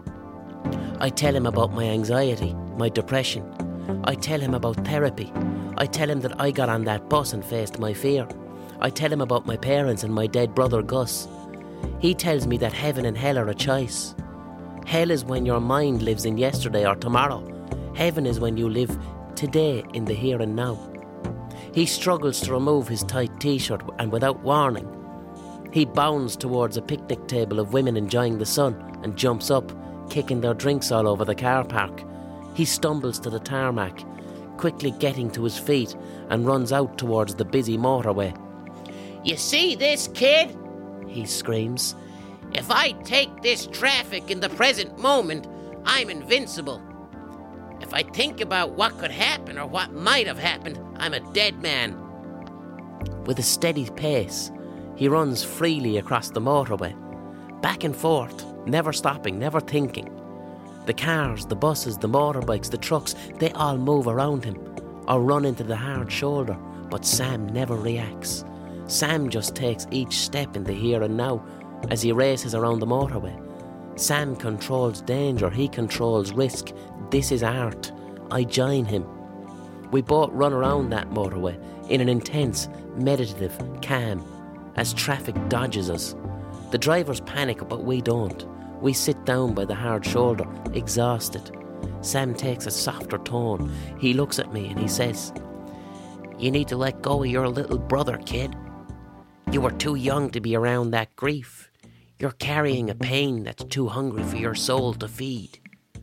I tell him about my anxiety, my depression. I tell him about therapy. I tell him that I got on that bus and faced my fear. I tell him about my parents and my dead brother Gus. He tells me that heaven and hell are a choice. Hell is when your mind lives in yesterday or tomorrow. Heaven is when you live today in the here and now. He struggles to remove his tight t-shirt and without warning, he bounds towards a picnic table of women enjoying the sun and jumps up, kicking their drinks all over the car park. He stumbles to the tarmac, quickly getting to his feet, and runs out towards the busy motorway. You see this, kid? He screams. If I take this traffic in the present moment, I'm invincible. If I think about what could happen or what might have happened, I'm a dead man. With a steady pace, he runs freely across the motorway, back and forth, never stopping, never thinking. The cars, the buses, the motorbikes, the trucks, they all move around him or run into the hard shoulder, but Sam never reacts. Sam just takes each step in the here and now as he races around the motorway. Sam controls danger, he controls risk. This is art. I join him. We both run around that motorway in an intense, meditative calm as traffic dodges us. The drivers panic, but we don't. We sit down by the hard shoulder, exhausted. Sam takes a softer tone. He looks at me and he says, You need to let go of your little brother, kid. You were too young to be around that grief. You're carrying a pain that's too hungry for your soul to feed.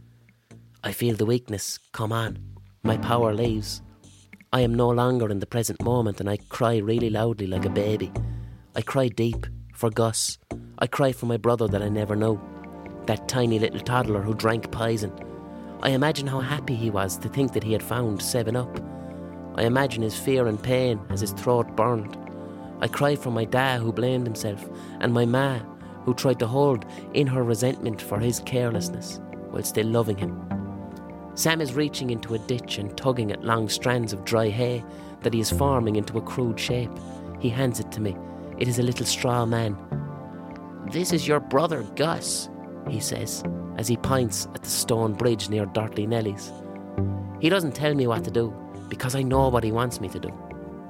I feel the weakness come on. My power leaves. I am no longer in the present moment and I cry really loudly like a baby. I cry deep for Gus. I cry for my brother that I never knew. That tiny little toddler who drank poison. I imagine how happy he was to think that he had found 7-Up. I imagine his fear and pain as his throat burned. I cry for my dad who blamed himself and my ma who tried to hold in her resentment for his carelessness while still loving him. Sam is reaching into a ditch and tugging at long strands of dry hay that he is forming into a crude shape. He hands it to me. It is a little straw man. This is your brother Gus, he says, as he points at the stone bridge near Dirty Nelly's. He doesn't tell me what to do, because I know what he wants me to do.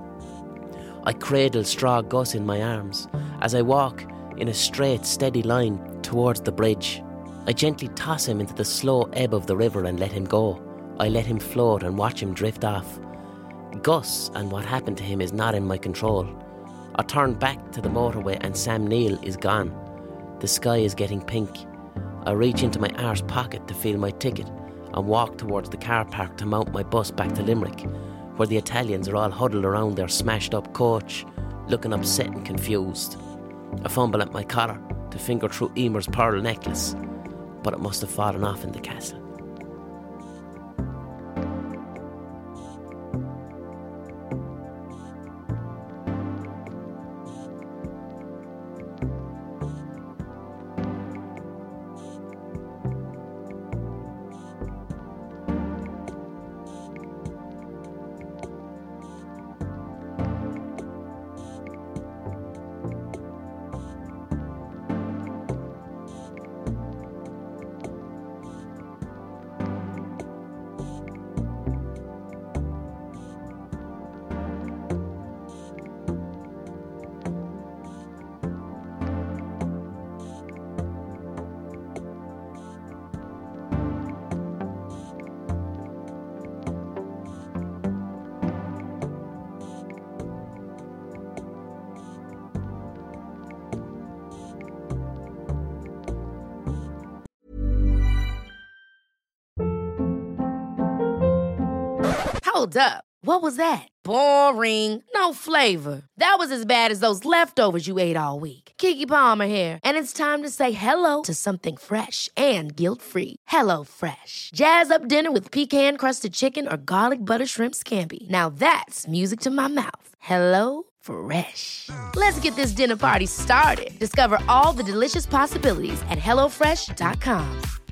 I cradle straw Gus in my arms as I walk in a straight, steady line towards the bridge. I gently toss him into the slow ebb of the river and let him go. I let him float and watch him drift off. Gus and what happened to him is not in my control. I turn back to the motorway and Sam Neill is gone. The sky is getting pink. I reach into my arse pocket to feel my ticket and walk towards the car park to mount my bus back to Limerick, where the Italians are all huddled around their smashed up coach, looking upset and confused. I fumble at my collar to finger through Emer's pearl necklace, but it must have fallen off in the castle. Hold up. What was that? Boring. No flavor. That was as bad as those leftovers you ate all week. Keke Palmer here, and it's time to say hello to something fresh and guilt-free. Hello Fresh. Jazz up dinner with pecan-crusted chicken or garlic butter shrimp scampi. Now that's music to my mouth. Hello Fresh. Let's get this dinner party started. Discover all the delicious possibilities at HelloFresh.com.